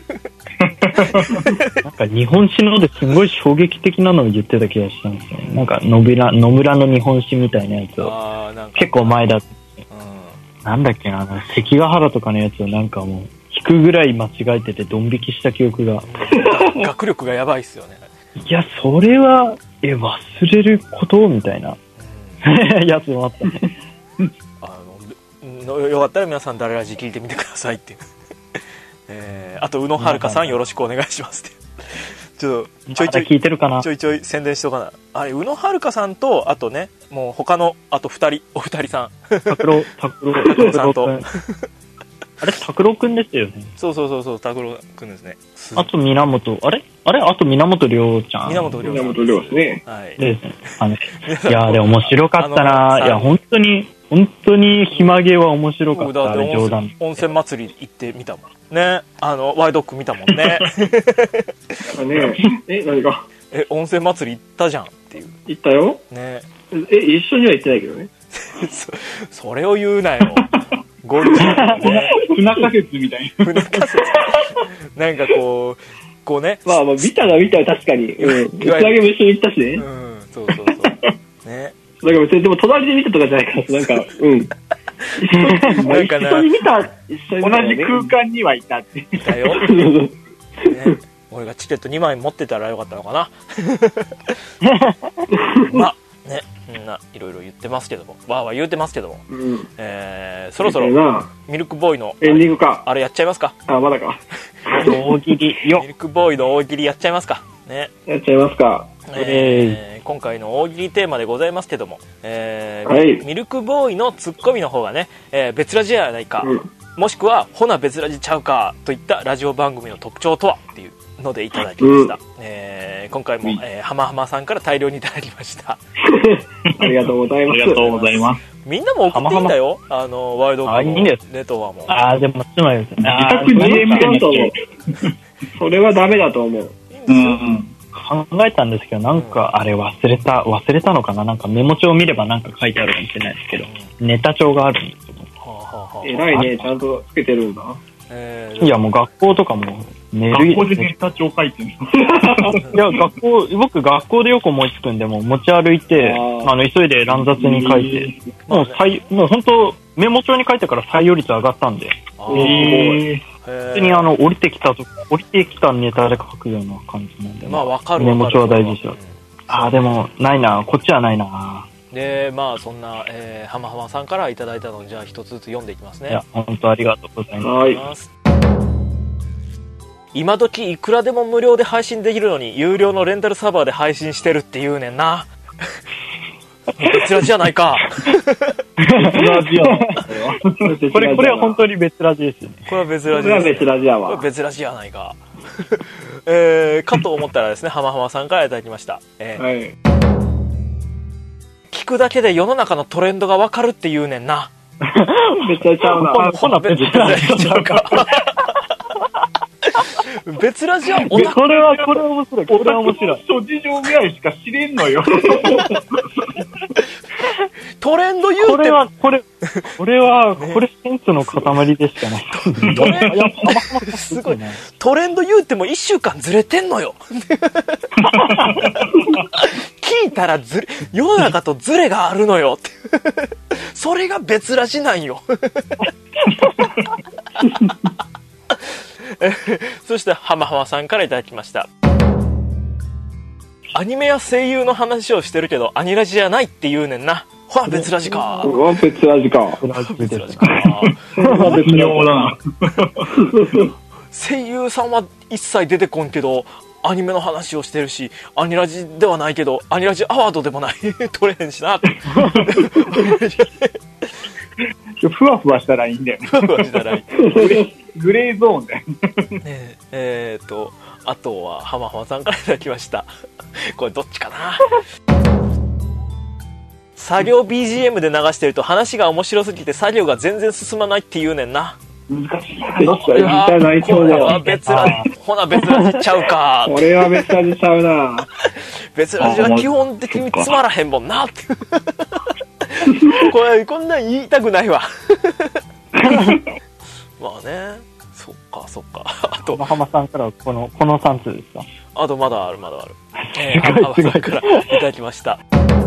なんか日本史のですごい衝撃的なのを言ってた気がしたんですよね。なんか野村、野村の日本史みたいなやつを。あなんか結構前だって、うん。なんだっけな、あの、関ヶ原とかのやつをなんかもう、引くぐらい間違えててドン引きした記憶が。 学力がやばいっすよね。 いや、それは、え、忘れることみたいな、うん、やつもあったね。 あの、よかったら皆さん誰ラジ聞いてみてくださいっていう。えー、あと宇野遥さんよろしくお願いしますってちょっとちょいちょい聞いてるかな、 ちょいちょい宣伝しとかなあれ。宇野遥さんとあとね、もう他のあとふたりお二人さん拓郎拓郎拓郎さんとあれ拓郎くんですよね。 そうそうそうそう、拓郎くんですね。 あと源あれあれあと源亮ちゃん。 源亮源亮ですね。 はいですね。あのいやで面白かったな。いや本当に本当にひまげは面白かった。あれ冗談。 温泉祭り行ってみたもんね。あのワイドック見たもんね。 ねえ何かえ温泉祭り行ったじゃんっていう。 行ったよ。 ねえ一緒には行ってないけどね。 そ, それを言うなよ。ゴールデンね。 船仮説みたいな。船仮説。 なんかこうこうね。 まあまあ見たら見たら確かに。うん。打ち上げも一緒に行ったしね。 うん、そうそうそう。ね。 だから別にでも隣で見たとかじゃないからなんかうん。なんかな一緒に見た一緒に見た、 ね、同じ空間にはいたって。 だよ。ね。俺がチケットにまい持ってたらよかったのかな。まあね、みんないろいろ言ってますけども、わーわー言うてますけども、うん、えー、そろそろミルクボーイのエンディングかあれやっちゃいますか。 あまだか。 大喜利よ。 ミルクボーイの大喜利やっちゃいますか。ね。 やっちゃいますか。 えー、今回の大喜利テーマでございますけども、えーはい、ミルクボーイのツッコミの方がね、えー、別ラジやないか、うん、もしくはほな別ラジちゃうかといったラジオ番組の特徴とはっていうのでいただきました、うんえー、今回も、えー、浜浜さんから大量にいただきましたありがとうございます。 ありがとうございます。 みんなも送っていいんだよ。あのワイドカもネトワも。 あーでもつまりですね。 自宅自演みたいなと思う。それはダメだと思う。 うんうん考えたんですけど、なんかあれ忘れた、忘れたのかな、なんかメモ帳を見ればなんか書いてあるかもしれないですけど、ネタ帳があるんですよ。 偉いね、ちゃんとつけてるんだ。 えー、いや、もう学校とかも寝る。学校でネタ帳書いてるいや、学校、僕学校でよく思いつくんで、もう持ち歩いて、ああの、急いで乱雑に書いて、もう採、もう本当メモ帳に書いてから採用率上がったんで、 えー普通にあの降りてきたと降りてきたネタで書くような感じなんで、 まあわかるメモ帳は大事ですよ。ああでもないな、こっちはないな。 でまあそんな、えー、浜浜さんからいただいたのをじゃあ一つずつ読んでいきますね。 いや本当ありがとうございます。 今時いくらでも無料で配信できるのに有料のレンタルサーバーで配信してるって言うねんな。別ラジじゃないか。 別ラジや。これこれは本当に別ラジですよね。 これは別ラジ。 これは別ラジやわ。 これ別ラジやないか。えー、かと思ったらですね、浜浜さんからいただきました。えーはい、聞くだけで世の中のトレンドがわかるって言うねんな。 別ラジちゃうな。 ほな別ラジちゃうか。別ラジはおこれはこれは面白い。これは面白い。 諸事情ぐらいしか知れんのよ。 トレンド言うてこれはこれこれは、ね、これセンスの塊でしかない。 トレンドすごいね。トレンド言うてもいっしゅうかんずれてんのよ。聞いたらずれ、世の中とズレがあるのよって。それが別ラジなんよ。そして浜浜さんからいただきました。アニメや声優の話をしてるけどアニラジじゃないって言うねんな。ほら別ラジか。 うわ別ラジか。 別ラジか。 別妙だな。 声優さんは一切出てこんけどアニメの話をしてるし、アニラジではないけどアニラジアワードでもない取れへんしな。 ふわふわしたらいいんだよね。 ふわふわしたらいい。 グレーゾーンだよね。 ねえー、とあとは浜浜さんからいただきました。これどっちかな。作業 ビージーエム で流してると話が面白すぎて作業が全然進まないって言うねんな。 難しいな。 どっちか言いたないそうだよ。 別ラジ、ほな別ラジちゃうか。 これは別ラジちゃうな。 別ラジは基本的につまらへんもんなって。これこんなん言いたくないわ。まあね、そっかそっか。あと浜浜さんからこのこのさん通ですか。 あとまだあるまだある。えー、浜浜さんからいただきました。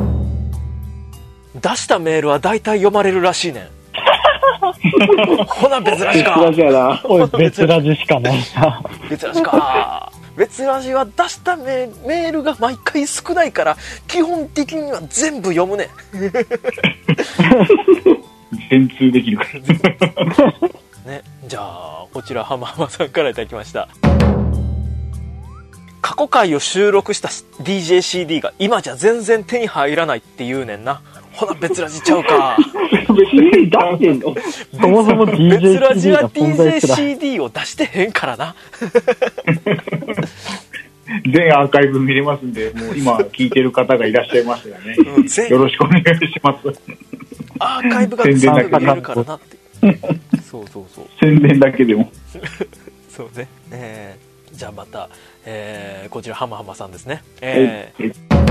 出したメールは大体読まれるらしいねん。ほな別ラジか。 別ラジやな。 おい別ラジしかないな。 別ラジか。別ラジは出したメールが毎回少ないから基本的には全部読むね。 全通できるからね。じゃあこちら浜浜さんからいただきました。過去回を収録した ディージェーシーディー が今じゃ全然手に入らないって言うねんな。ほな別ラジちゃうか。 別に出してんの。 そもそも ディージェー別ラジシーディーはがディージェー存在すらシーディー を出してへんからな。 全アーカイブ見れますんで、もう今聞いてる方がいらっしゃいますがね、 うん、 よろしくお願いします。 アーカイブが全部見れるからなって。そうそうそう。 宣伝だけでも。 そうね。えー、じゃあまた、えー、こちら浜浜さんですね。えー、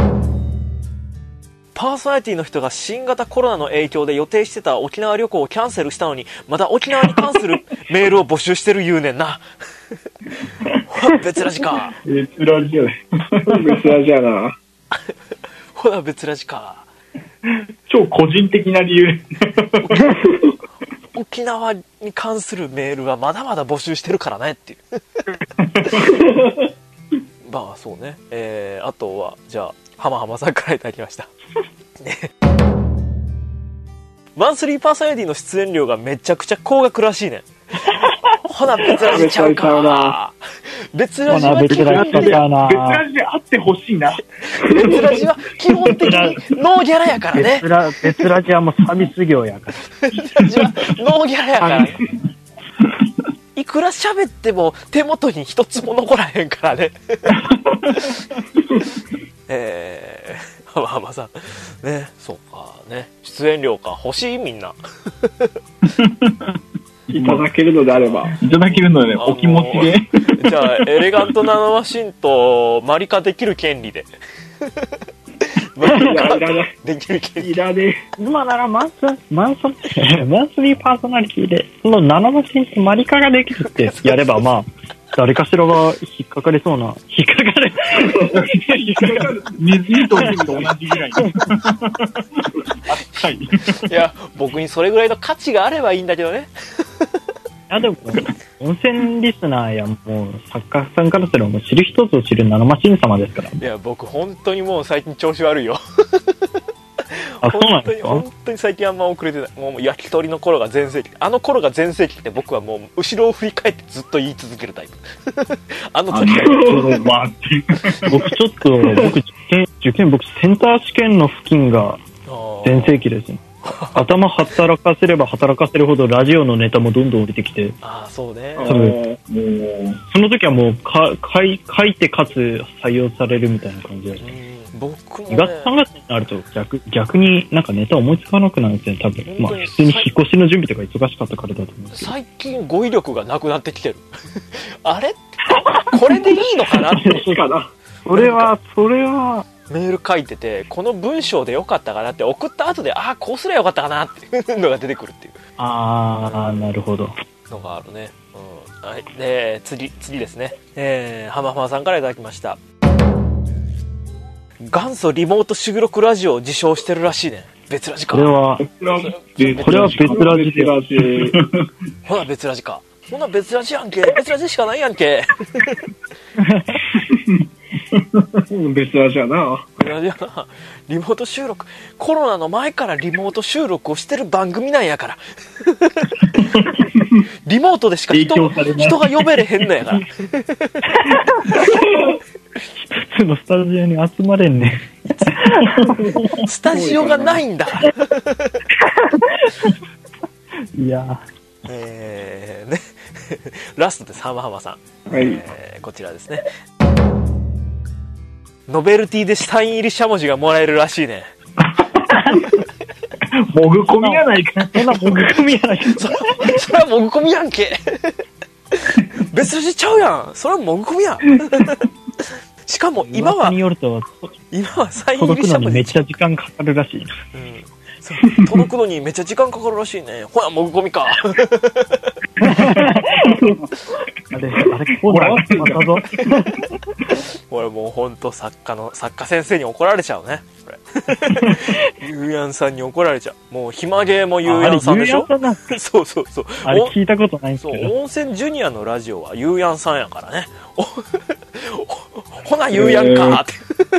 パーソナリティの人が新型コロナの影響で予定してた沖縄旅行をキャンセルしたのにまた沖縄に関するメールを募集してる言うねんな。別ラジか。 別ラジやね。 別ラジやな。 ほら別ラジか。 超個人的な理由。 沖縄に関するメールはまだまだ募集してるからねっていう。まあそうね。えー、あとはじゃあ浜浜さんからいただきました。ね、マンスリーパーソナリティの出演料がめちゃくちゃ高額らしいねん。ほな別ラジちゃうか。別ラジは基本的に別ラジであってほしいな。 別ラジは基本的にノーギャラやからね。 別ラ、別ラジはもうサービス業やから。 別ラジはノーギャラやからね。いくら喋っても手元に一つも残らへんからね。えー、浜浜さんね、そうかね、出演料か欲しいみんな。 いただけるのであれば。 いただけるので、ね、お気持ちで。 じゃあエレガントナノマシンとマリカできる権利で。マリカできる権利。 いらねえ。今ならマンス、マンス、マンスリーパーソナリティで、そのナノマシンとマリカができるってやれば、まあ、誰かしらが引っかかりそうな。引っかかる。 引っかかる。ネズミとネズミと同じぐらい。はい。いや、僕にそれぐらいの価値があればいいんだけどね。 あ、でも、温泉リスナーやもう作家さんからすればもう知る一つを知るナノマシン様ですから。 いや、僕本当にもう最近調子悪いよ。 あ、そうなんですか？ 本当に最近あんま遅れてない。もう焼き鳥の頃が全盛期。あの頃が全盛期って僕はもう後ろを振り返ってずっと言い続けるタイプ。あの時は。僕ちょっと、僕受験、受験僕センター試験の付近が全盛期ですね。頭働かせれば働かせるほどラジオのネタもどんどん降りてきて。 ああ、そうね。 多分その時はもうか書い、書いてかつ採用されるみたいな感じで。 僕も、ね、 にがつさんがつになると逆逆になんかネタ思いつかなくなるんですよ多分。まあ普通に引っ越しの準備とか忙しかったからだと思うんですけど。 最近語彙力がなくなってきてる。あれこれでいいのかなって。 それはそれはメール書いててこの文章でよかったかなって送った後でああこうすればよかったかなっていうのが出てくるっていう。 ああなるほど。 のがあるね。うん、はい。で次次ですね。えー、浜浜さんからいただきました。 元祖リモート収録ラジオを自称してるらしいね。別ラジか。 これは、これは別ラジで。 ほな別ラジか。ほな別ラジやんけ。別ラジしかないやんけ。 別ラジやな。 別ラジやな。リモート収録。コロナの前からリモート収録をしてる番組なんやから。リモートでしか 人, 人が呼べれへんのやから。 一つのスタジオに集まれんね。 スタジオがないんだから。 いやえーね、ラストです。浜浜さん、 はい、 えー、こちらですね。ノベルティでサイン入りしゃもじがもらえるらしいね。 もぐ込みやないか。そんなもぐ込みやないか。 それそれはもぐ込みやんけ。別にしちゃうやん。それはもぐ込みやん。しかも今は今はサイン入りしゃもじ届くのにめっちゃ時間かかるらしい。うん、 そう届くのにめっちゃ時間かかるらしいね。ほらもぐ込みか。あれあれこうだまたぞ。 これもう本当作家の作家先生に怒られちゃうね。これゆうやんさんに怒られちゃう。もうひまげーもゆうやんさんでしょ。そうそうそう。 あれ聞いたことないんですけど。 そう温泉ジュニアのラジオはゆうやんさんやからね。ほなゆうやんかって。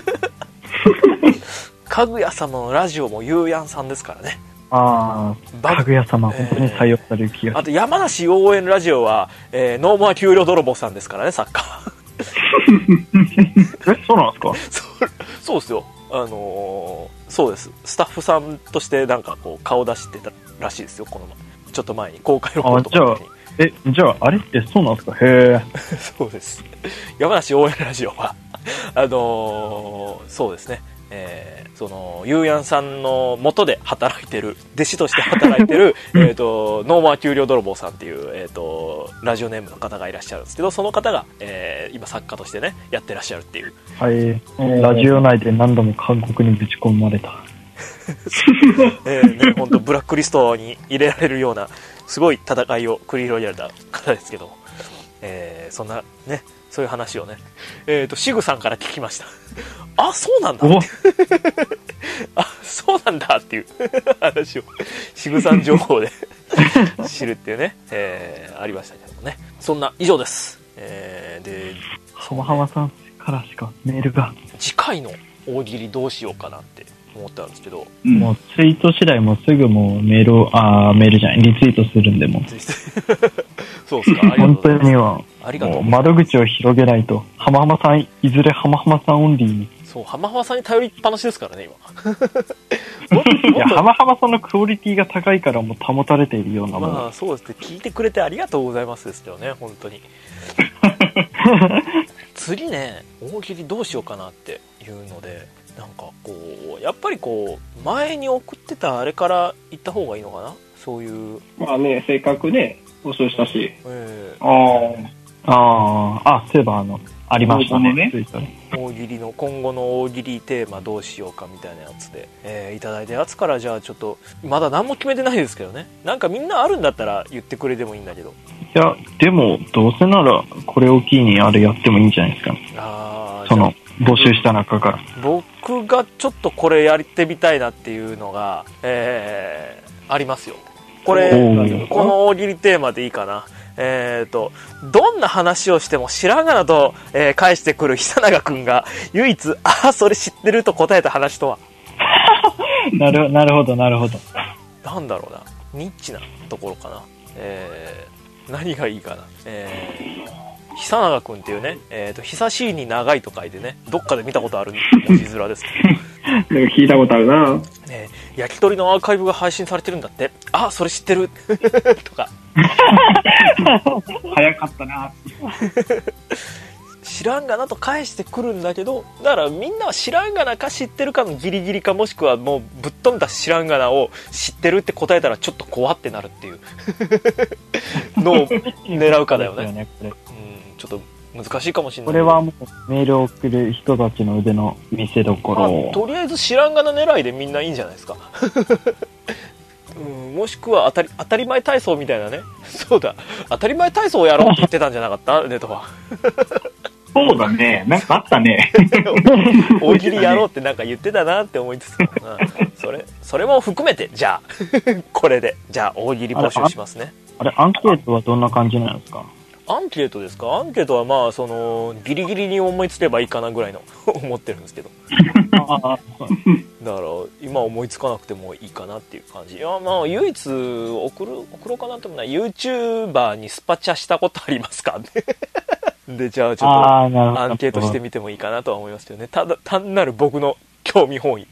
かぐや様のラジオもゆうやんさんですからね。 ああ、かぐや様、本当に採用される気が、えー、 あと山梨応援ラジオは、えー、ノーマー給料泥棒さんですからね、作家。 え、そうなんですか？ そうそうですよ。あのー、そうです。スタッフさんとしてなんかこう顔出してたらしいですよ、この前。ちょっと前に公開録音とかの時に。 え、じゃああれってそうなんですか？へえ。 そうです。山梨応援ラジオはあのー、そうですね。えー、そのゆうやんさんの元で働いてる弟子として働いてるえとノーマー給料泥棒さんっていう、えー、とラジオネームの方がいらっしゃるんですけど、その方が、えー、今作家としてねやってらっしゃるっていう、 はい、ラジオ内で何度も韓国にぶち込まれた。 えーね、本当ブラックリストに入れられるようなすごい戦いを繰り広げられた方ですけど、えー、そんなねそういう話をね、えーとシグさんから聞きました。あ、そうなんだってあ、そうなんだっていう話をシグさん情報で知るっていうね、えー、ありましたけどもね。そんな以上です。えー、で浜浜さんからしかメールが次回の大喜利どうしようかなって思ったんですけど、 うん、もうツイート次第もうすぐもうメールをあーメールじゃないリツイートするんでもそうですか。 本当にはありがとう。 窓口を広げないと浜浜さんいずれ浜浜さんオンリーに。 そう浜浜さんに頼りっぱなしですからね今。いや浜浜さんのクオリティが高いからもう保たれているようなもの。 まあそうですね。聞いてくれてありがとうございますですけどね本当に。次ね大喜利どうしようかなっていうので。なんかこうやっぱりこう前に送ってたあれから言った方がいいのかな、そういう。 まあね、せっかくね募集したし、 えー、 ああああそういえばあのありましたね、ね大喜利の今後の大喜利テーマどうしようかみたいなやつで、えー、いただいたやつからじゃあちょっとまだ何も決めてないですけどね。なんかみんなあるんだったら言ってくれてもいいんだけど。 いやでもどうせならこれを機にあれやってもいいんじゃないですか。 ああ、 その募集した中から僕がちょっとこれやってみたいなっていうのが、えー、ありますよ。これこの大喜利テーマでいいかな。えーとどんな話をしても知らんがなと、えー、返してくる久永くんが唯一ああそれ知ってると答えた話とは。 なるなるほどなるほど。 なんだろうな、ニッチなところかな。えー、何がいいかな。えー久永くんっていうね、えーと、久しいに長いと書いてね、どっかで見たことある文字面ですけど。聞いたことあるな。 ね、焼き鳥のアーカイブが配信されてるんだって。あ、それ知ってるとか。 早かったな。 知らんがなと返してくるんだけど、だからみんなは知らんがなか知ってるかのギリギリか、もしくはもうぶっ飛んだ知らんがなを知ってるって答えたらちょっと怖ってなるっていうのを狙うかだよね。ちょっと難しいかもしれない。 これはもうメールを送る人たちの腕の見せ所、 まあ、とりあえず知らんがな狙いでみんないいんじゃないですか、うん、もしくは当たり、当たり前体操みたいなね。そうだ、当たり前体操をやろうって言ってたんじゃなかったネトは。 そうだね。なんかあったね。 大喜利やろうってなんか言ってたなって思いつつ、うん、それ、それも含めて、じゃあ、これで、じゃあ大喜利募集しますね。 あれ、アンケートはどんな感じなんですか？ アンケートですか？アンケートはまあ、その、ギリギリに思いつけばいいかなぐらいの思ってるんですけど。だから、今思いつかなくてもいいかなっていう感じ。いや、まあ、唯一送る、送ろうかなともない。YouTuber にスパチャしたことありますかで、じゃあちょっとアンケートしてみてもいいかなとは思いますけどね。ただ、単なる僕の興味本位。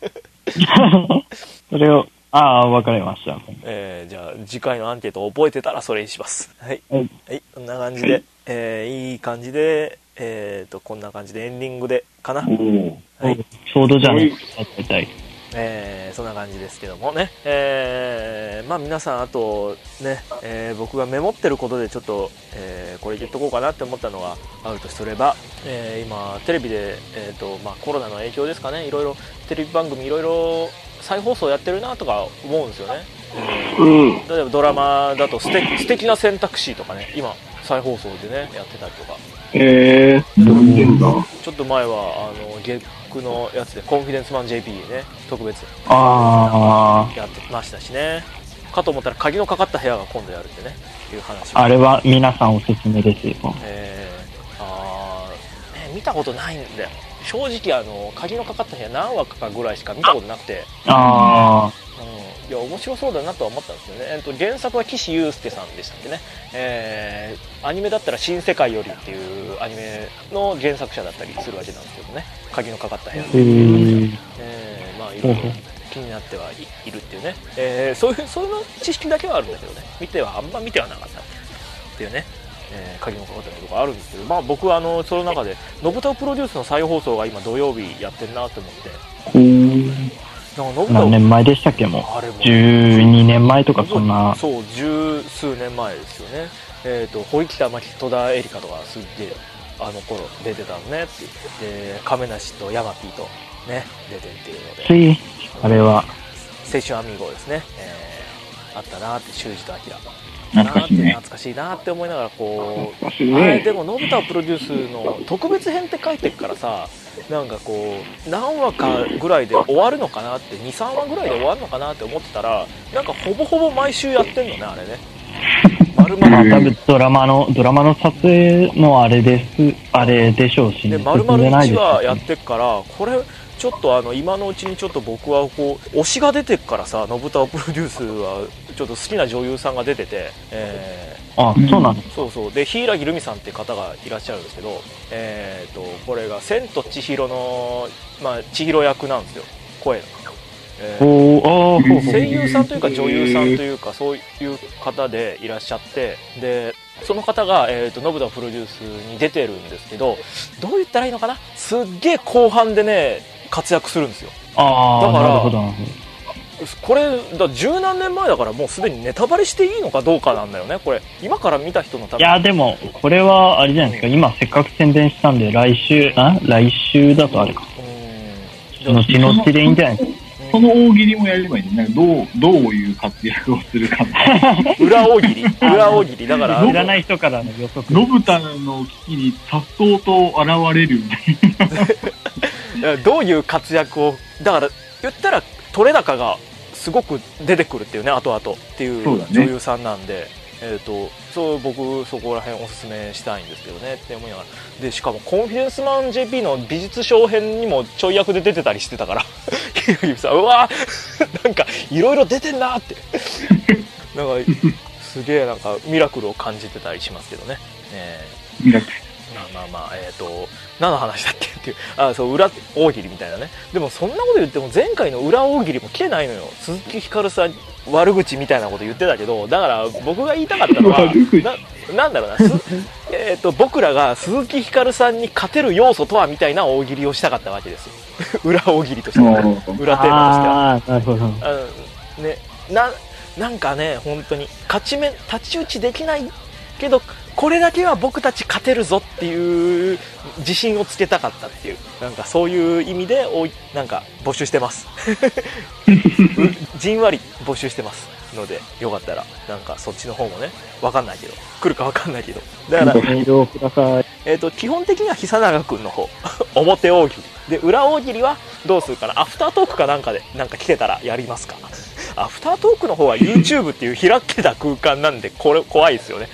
それを、ああ、わかりました。 えー、じゃあ次回のアンケートを覚えてたらそれにします。はい。はい。はい、こんな感じで、えー、いい感じで、えーと、こんな感じでエンディングで、かな。はい。 ちょうどじゃねえか、 えー、そんな感じですけどもね。えー、まあ皆さん、あと、ね、えー、僕がメモってることでちょっと、えー、これ言っとこうかなって思ったのがあるとすれば、えー、今、テレビで、えーと、まあコロナの影響ですかね、いろいろ、テレビ番組いろいろ、再放送やってるなとか思うんですよね、うん、例えばドラマだと素敵、素敵な選択肢とかね、今再放送でねやってたりとか、 えー、どうしてんだ。 ちょっと前はあの月9のやつでコンフィデンスマン ジェーピー でね特別あやってましたしね、かと思ったら鍵のかかった部屋が今度やるってねいう話。 あれは皆さんおすすめですよ。 えー、あー、ね、見たことないんだよ正直。あの鍵のかかった部屋何話かぐらいしか見たことなくて、 あ、 うん、いや面白そうだなとは思ったんですよね。えっと、原作は岸優介さんでしたっけね、えー、アニメだったら新世界よりっていうアニメの原作者だったりするわけなんですけどね、鍵のかかった部屋で、えー、まあいろいろ気になってはい、いるっていうね、えー、そういうそういう知識だけはあるんだけどね、見てはあんま見てはなかったっていうね、えー、鍵のかかったとかあるんですけど、まあ僕はあのその中で信太プロデュースの再放送が今土曜日やってるなと思って、 なんか何年前でしたっけ？もうあれもじゅうにねんまえとかそんな。 そう、十数年前ですよね。えっ、ー、と堀北真希、戸田恵梨香とかすっげえあの頃出てたのねって言って、で亀梨とヤマピーとね出てっていうので、 ついあれは青春アミーゴですね、えー、あったなって修二と明懐かしいね、 懐かしいなって思いながらこう、 ね、 あれでも信太プロデュースの特別編って書いてるからさ、なんかこう何話かぐらいで終わるのかなって、にさんわぐらいで終わるのかなって思ってたら、なんかほぼほぼ毎週やってんのねあれね。丸々、 まあ、多分ドラマのドラマの撮影もあれですあれでしょうし、ね、 で丸々いちわやってっから、これちょっとあの今のうちにちょっと僕はこう推しが出てっからさ、信太プロデュースはちょっと好きな女優さんが出てて、えー、あ、そうなんです、 そうそうで柊留美さんって方がいらっしゃるんですけど、えー、とこれが千と千尋の、まあ、千尋役なんですよ、声の、えー、 おー、 声優さんというか女優さんというかそういう方でいらっしゃって、でその方が、えー、と信太プロデュースに出てるんですけど、どう言ったらいいのかな、すっげえ後半でね活躍するんですよ。 ああ、 だからなるほど、 これだ十何年前だからもうすでにネタバレしていいのかどうかなんだよね、これ今から見た人のために。 いやでもこれはあれじゃないですか、うん、今せっかく宣伝したんで来週あ来週だとあれか、うん、後々でいいんじゃないですか。 その大喜利もやればいいんだ、どうどういう活躍をするか裏大喜利裏大喜利だから知らない人からの予測、 信太の危機にさっそうと現れるみたいなどういう活躍を、だから言ったら取れ高がすごく出てくるっていうね、後々っていう女優さんなんで、えーと、そう僕そこら辺おすすめしたいんですけどねって思いながら、でしかもコンフィデンスマン ジェーピー の美術賞編にもちょい役で出てたりしてたからさうわなんかいろいろ出てんなってなんかすげえなんかミラクルを感じてたりしますけどね、えー、 ミラクル、 まあまあまあ、えっ、ー、と何の話だっけっていう、あ、そう裏大喜利みたいなね。でもそんなこと言っても前回の裏大喜利も来てないのよ。鈴木ひかるさん悪口みたいなこと言ってたけど、だから僕が言いたかったのはな, なんだろうなえと僕らが鈴木ひかるさんに勝てる要素とはみたいな大喜利をしたかったわけですよ裏大喜利としては、裏テーマとしては。 あ、なるほど。 あの、ね、な, なんかね本当に勝ち目太刀打ちできないけどこれだけは僕たち勝てるぞっていう自信をつけたかったっていう、なんかそういう意味でおいなんか募集してますじんわり募集してますので、よかったらなんかそっちの方もね、わかんないけど来るかわかんないけど、だからメールをください。 えっ、ー、と、基本的には久永くんの方。表大喜利。で、裏大喜利はどうするかな。アフタートークかなんかで、なんか来てたらやりますか。アフタートークの方は YouTube っていう開けた空間なんで、これ怖いですよね。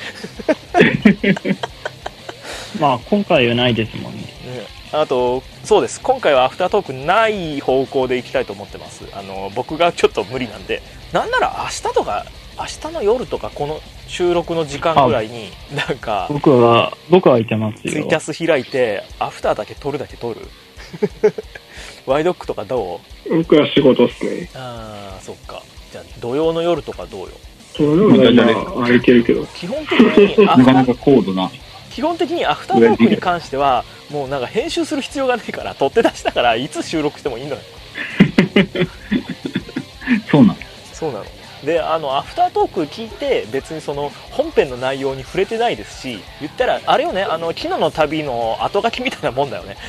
まあ、今回はないですもんね。ね、 あと、そうです。今回はアフタートークない方向でいきたいと思ってます。あの、僕がちょっと無理なんで、なんなら明日とか、明日の夜とかこの収録の時間ぐらいになんか僕は僕は空いてますよ。 ツイキャス開いてアフターだけ撮るだけ撮る。ワイドックとかどう？僕は仕事っすね。 ああ、そっか。じゃあ土曜の夜とかどうよ。 土曜の夜は空いてるけど。 基本的になかなか高度な。 基本的にアフタートークに関してはもうなんか編集する必要がないから取って出しだからいつ収録してもいいのよ。 そうなの。 そうなの。で、あのアフタートーク聞いて別にその本編の内容に触れてないですし、言ったらあれよね、あの昨日の旅の後書きみたいなもんだよね。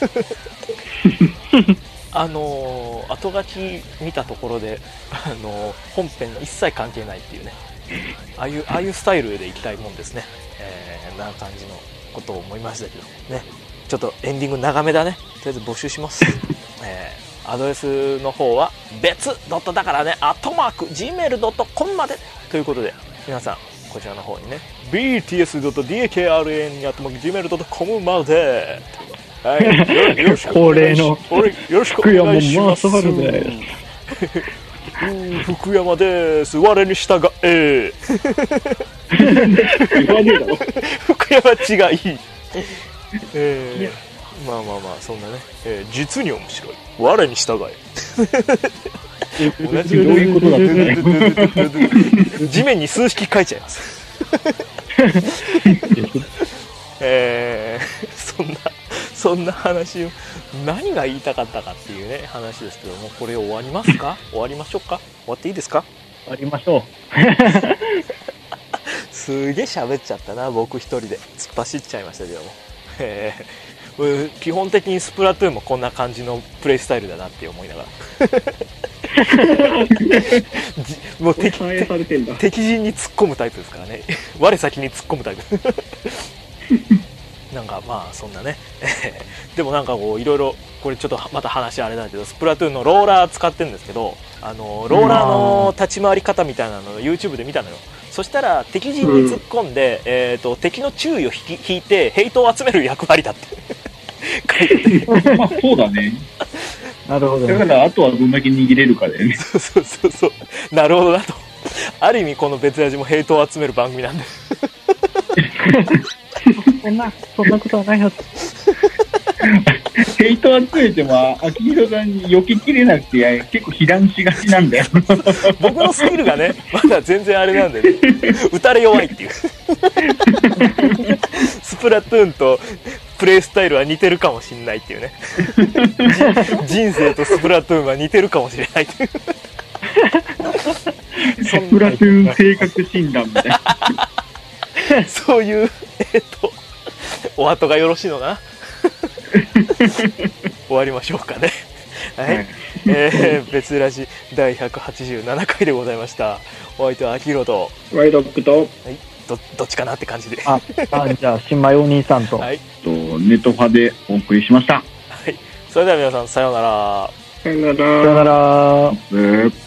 あの後書き見たところで、あの本編一切関係ないっていうね、ああいうああいうスタイルでいきたいもんですね。えー、な感じのことを思いましたけどね。ちょっとエンディング長めだね。とりあえず募集します。えーアドレスの方は別ドットだからね、アットマーク ジーメールドットコム までということで、皆さんこちらの方にね ビーティーエスドットディーエーケーアールエヌ アットマーク ジーメールドットコム まで、はい、よろしくお願いします。よろしくお願いします。福山です。我に従え。福山違い。えーまあまあまあそんなね、えー、実に面白い我に従え。同じどういうことだって地面に数式書いちゃいます。えー、そんなそんな話を何が言いたかったかっていうね話ですけども、これ終わりますか？終わりましょうか？終わっていいですか？ 終わりましょう。 すげえ喋っちゃったな、僕一人で突っ走っちゃいましたけども、えー基本的にスプラトゥーンもこんな感じのプレイスタイルだなって思いながらもう 敵, 敵陣に突っ込むタイプですからね。我先に突っ込むタイプ。なんかまあそんなね。でもなんかこういろいろこれちょっとまた話あれだけど、スプラトゥーンのローラー使ってるんですけど、あのローラーの立ち回り方みたいなのを YouTube で見たのよ。そしたら敵陣に突っ込んで、うん、えー、と敵の注意を引き引いてヘイトを集める役割だって書いてて。 まあそうだね。 なるほど、ね。 だからあとはどんだけ握れるかだよね。 そうそうそうそう。なるほどなと。ある意味この別ラジもヘイトを集める番組なんで。 そんなそんなことはないはず。 ヘイト集めても秋広さんに避けきれなくて結構被弾しがちなんだよ。 僕のスキルがねまだ全然あれなんで、ね、打たれ弱いっていう。スプラトゥーンとプレイスタイルは似てるかもしれないっていうね。人生とスプラトゥーンは似てるかもしれないっていう。 スプラトゥーン性格診断みたいな。 そういうえっとお後がよろしいのかな。終わりましょうかね。はい、えー、別ラジだいひゃくはちじゅうななかいでございました。お相手はアキロとワイドックと、はい、 ど, どっちかなって感じで、 ああじゃあ新米お兄さんと、 はい、 とネトファでお送りしました。はい、それでは皆さんさようなら。 さようなら。 さようなら。